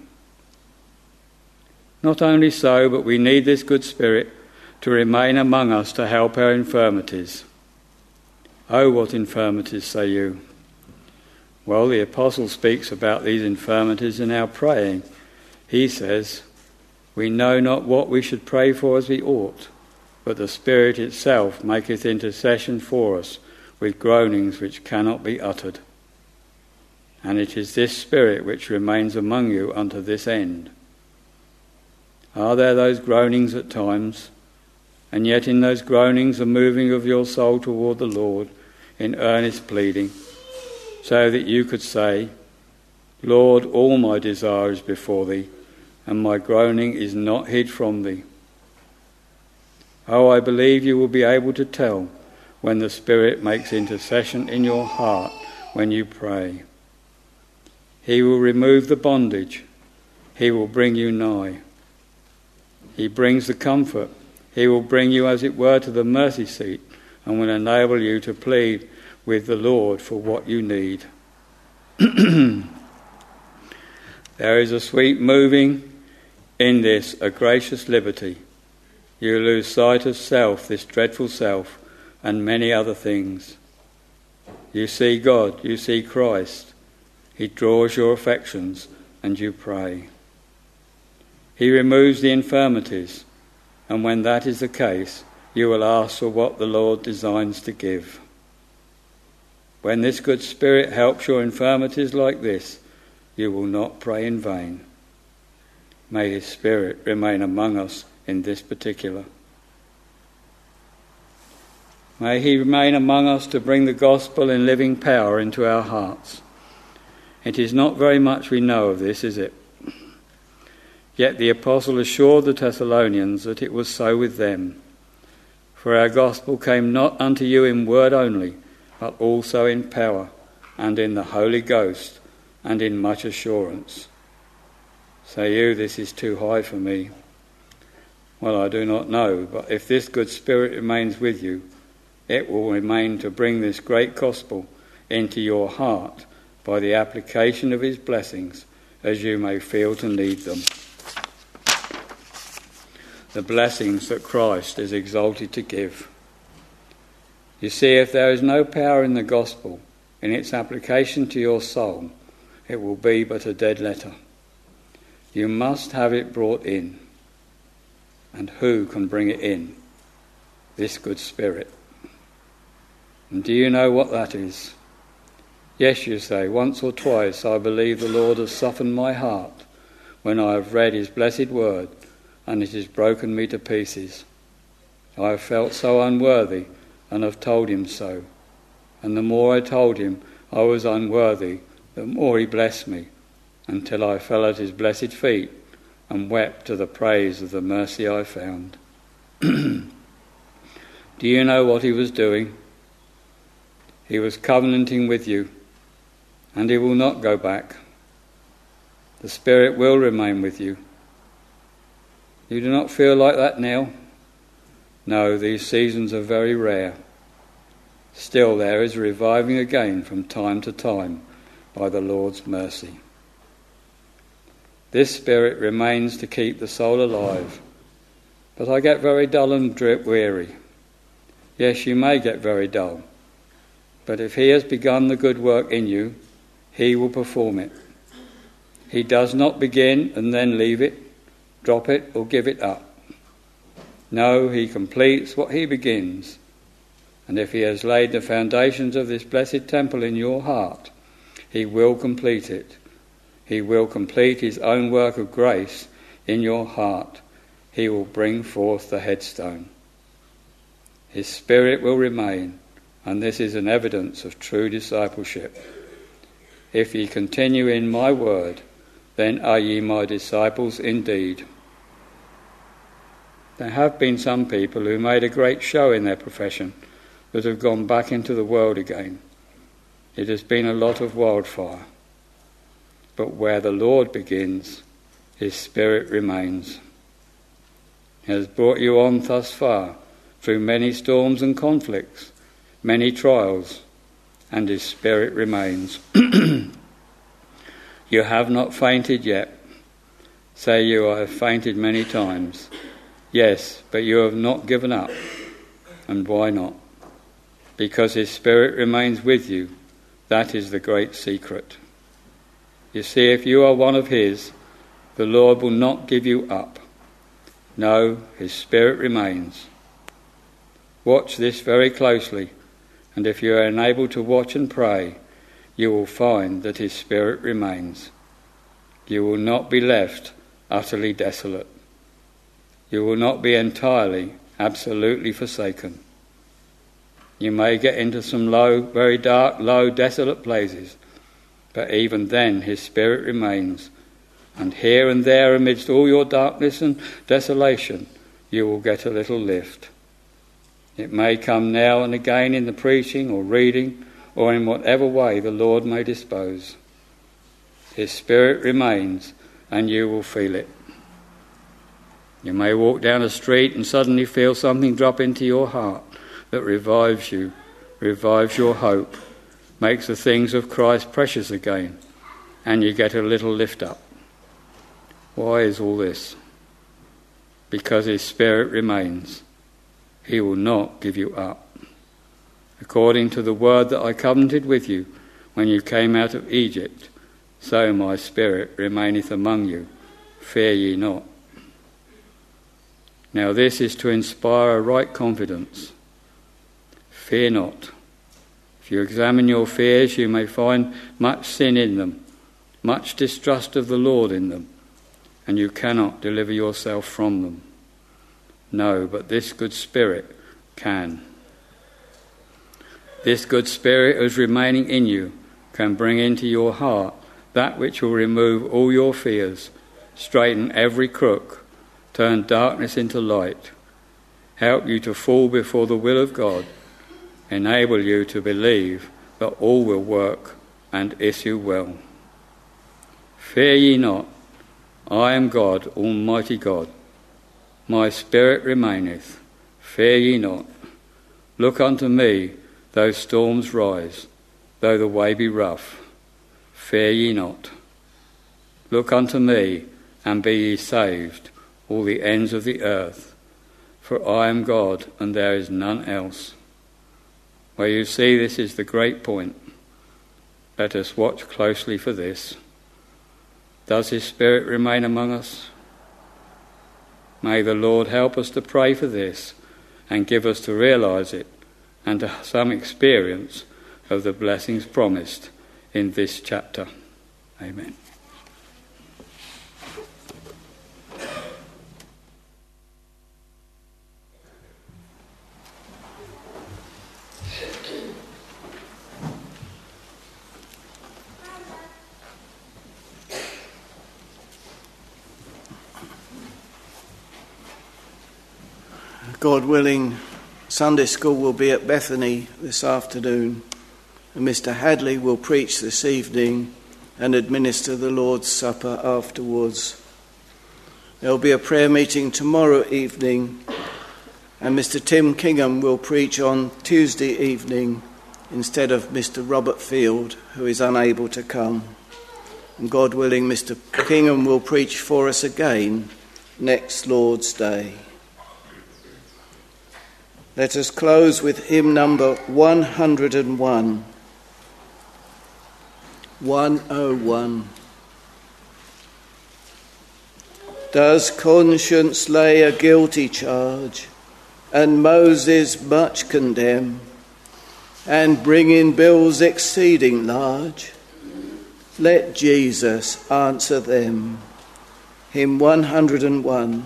Not only so, but we need this good Spirit to remain among us to help our infirmities. Oh, what infirmities, say you? Well, the Apostle speaks about these infirmities in our praying. He says, we know not what we should pray for as we ought, but the Spirit itself maketh intercession for us with groanings which cannot be uttered. And it is this Spirit which remains among you unto this end. Are there those groanings at times? And yet in those groanings a moving of your soul toward the Lord in earnest pleading, so that you could say, Lord, all my desire is before thee, and my groaning is not hid from thee. Oh, I believe you will be able to tell when the Spirit makes intercession in your heart when you pray. He will remove the bondage. He will bring you nigh. He brings the comfort. He will bring you, as it were, to the mercy seat and will enable you to plead with the Lord for what you need. There is a sweet moving in this, a gracious liberty. You lose sight of self, this dreadful self, and many other things. You see God, you see Christ. He draws your affections and you pray. He removes the infirmities, and when that is the case, you will ask for what the Lord designs to give. When this good Spirit helps your infirmities like this, you will not pray in vain. May his Spirit remain among us in this particular. May he remain among us to bring the gospel in living power into our hearts. It is not very much we know of this, is it? Yet the apostle assured the Thessalonians that it was so with them. For our gospel came not unto you in word only, but also in power, and in the Holy Ghost, and in much assurance. Say you, this is too high for me. Well, I do not know, but if this good Spirit remains with you, it will remain to bring this great gospel into your heart by the application of his blessings as you may feel to need them. The blessings that Christ is exalted to give. You see, if there is no power in the gospel, in its application to your soul, it will be but a dead letter. You must have it brought in. And who can bring it in? This good Spirit. And do you know what that is? Yes, you say, once or twice I believe the Lord has softened my heart when I have read his blessed word, and it has broken me to pieces. I have felt so unworthy and have told him so. And the more I told him I was unworthy, the more he blessed me, until I fell at his blessed feet and wept to the praise of the mercy I found. Do you know what he was doing? He was covenanting with you, and he will not go back. The Spirit will remain with you. You do not feel like that now? No, these seasons are very rare. Still, there is reviving again from time to time by the Lord's mercy. This Spirit remains to keep the soul alive. But I get very dull and drip weary. Yes, you may get very dull. But if he has begun the good work in you, he will perform it. He does not begin and then leave it, drop it or give it up. No, he completes what he begins. And if he has laid the foundations of this blessed temple in your heart, he will complete it. He will complete his own work of grace in your heart. He will bring forth the headstone. His Spirit will remain, and this is an evidence of true discipleship. If ye continue in my word, then are ye my disciples indeed. There have been some people who made a great show in their profession that have gone back into the world again. It has been a lot of wildfire. But where the Lord begins, his Spirit remains. He has brought you on thus far through many storms and conflicts, many trials, and his Spirit remains. You have not fainted yet. Say you, I have fainted many times. Yes, but you have not given up. And why not? Because his Spirit remains with you. That is the great secret. You see, if you are one of his, the Lord will not give you up. No, his Spirit remains. Watch this very closely, and if you are unable to watch and pray, you will find that his Spirit remains. You will not be left utterly desolate. You will not be entirely, absolutely forsaken. You may get into some low, very dark, low, desolate places, but even then his Spirit remains, and here and there amidst all your darkness and desolation, you will get a little lift. It may come now and again in the preaching or reading, or in whatever way the Lord may dispose. His Spirit remains, and you will feel it. You may walk down a street and suddenly feel something drop into your heart that revives you, revives your hope, makes the things of Christ precious again, and you get a little lift up. Why is all this? Because his Spirit remains. He will not give you up. According to the word that I covenanted with you when you came out of Egypt, so my Spirit remaineth among you. Fear ye not. Now this is to inspire a right confidence. Fear not. If you examine your fears, you may find much sin in them, much distrust of the Lord in them, and you cannot deliver yourself from them. No, but this good Spirit can. This good Spirit who is remaining in you can bring into your heart that which will remove all your fears, straighten every crook, turn darkness into light, help you to fall before the will of God, enable you to believe that all will work and issue well. Fear ye not, I am God, Almighty God. My Spirit remaineth. Fear ye not. Look unto me, though storms rise, though the way be rough. Fear ye not. Look unto me, and be ye saved, all the ends of the earth. For I am God, and there is none else. Well, you see, this is the great point. Let us watch closely for this. Does his Spirit remain among us? May the Lord help us to pray for this and give us to realise it and to some experience of the blessings promised in this chapter. Amen. God willing, Sunday school will be at Bethany this afternoon, and Mister Hadley will preach this evening and administer the Lord's Supper afterwards. There will be a prayer meeting tomorrow evening, and Mister Tim Kingham will preach on Tuesday evening instead of Mister Robert Field, who is unable to come. And God willing, Mister Kingham will preach for us again next Lord's Day. Let us close with hymn number one hundred and one. one oh one. Does conscience lay a guilty charge, and Moses much condemn, and bring in bills exceeding large? Let Jesus answer them. Hymn one hundred and one.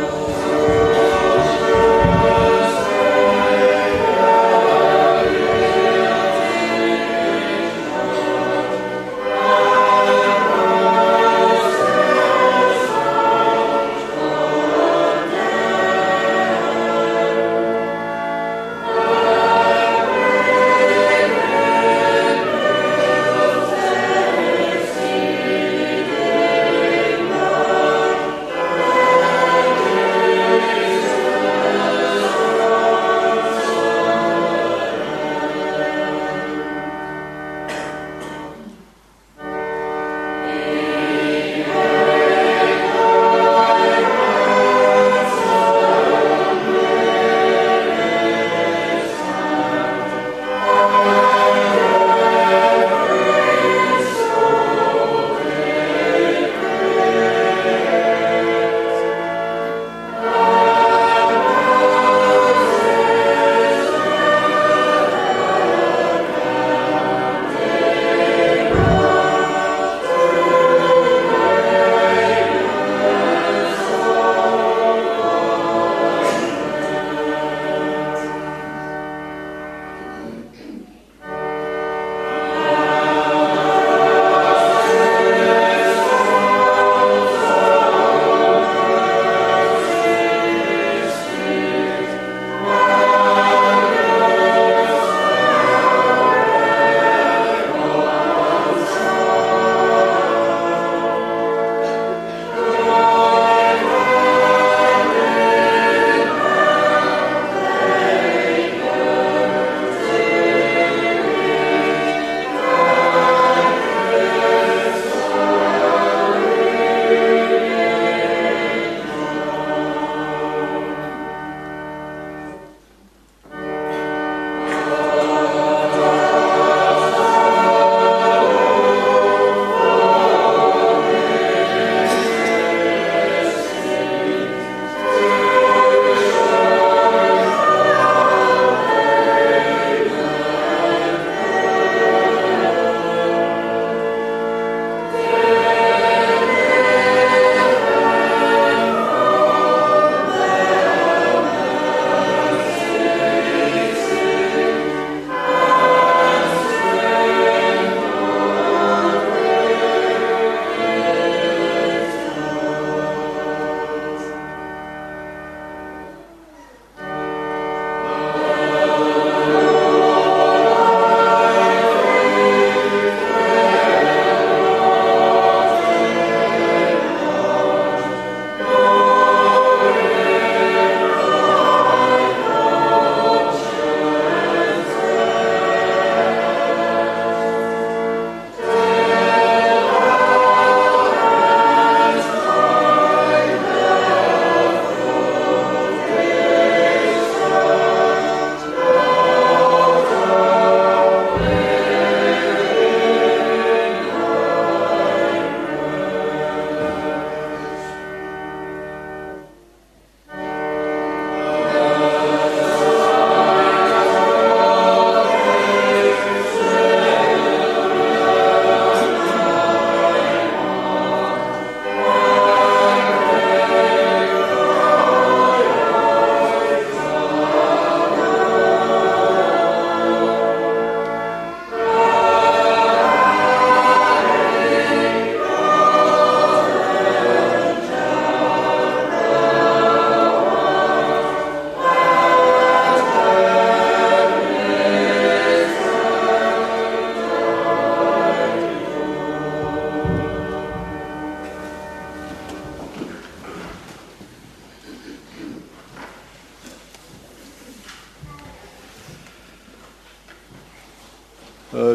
Amen.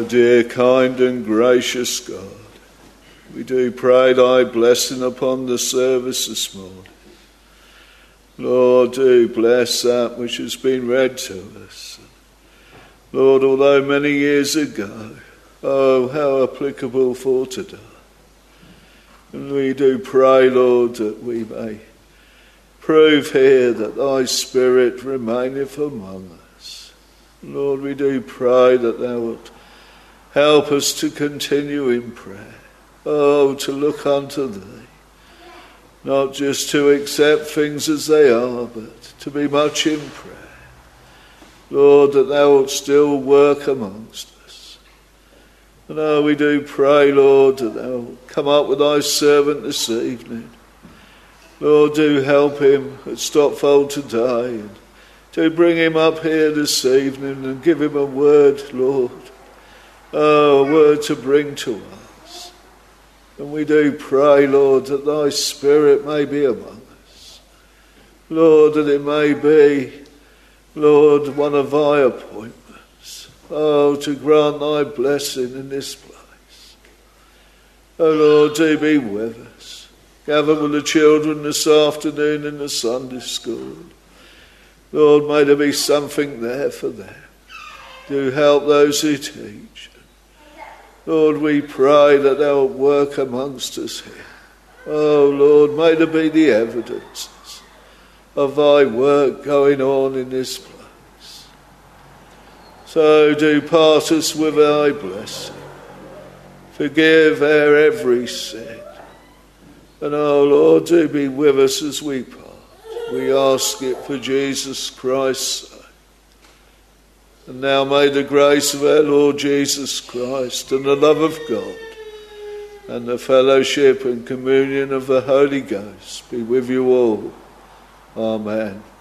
Oh, dear, kind and gracious God, we do pray thy blessing upon the service this morning. Lord, do bless that which has been read to us. Lord, although many years ago, oh, how applicable for today. And we do pray, Lord, that we may prove here that thy Spirit remaineth among us. Lord, we do pray that thou wilt help us to continue in prayer. Oh, to look unto thee. Not just to accept things as they are, but to be much in prayer. Lord, that thou wilt still work amongst us. And oh, we do pray, Lord, that thou wilt come up with thy servant this evening. Lord, do help him at Stotfold today. And do bring him up here this evening and give him a word, Lord. Oh, a word to bring to us. And we do pray, Lord, that thy Spirit may be among us. Lord, that it may be, Lord, one of thy appointments. Oh, to grant thy blessing in this place. Oh, Lord, do be with us. Gather with the children this afternoon in the Sunday school. Lord, may there be something there for them. Do help those who teach. Lord, we pray that thou wilt work amongst us here. Oh, Lord, may there be the evidences of thy work going on in this place. So do part us with thy blessing. Forgive our every sin. And oh, Lord, do be with us as we part. We ask it for Jesus Christ's sake. And now may the grace of our Lord Jesus Christ and the love of God and the fellowship and communion of the Holy Ghost be with you all. Amen.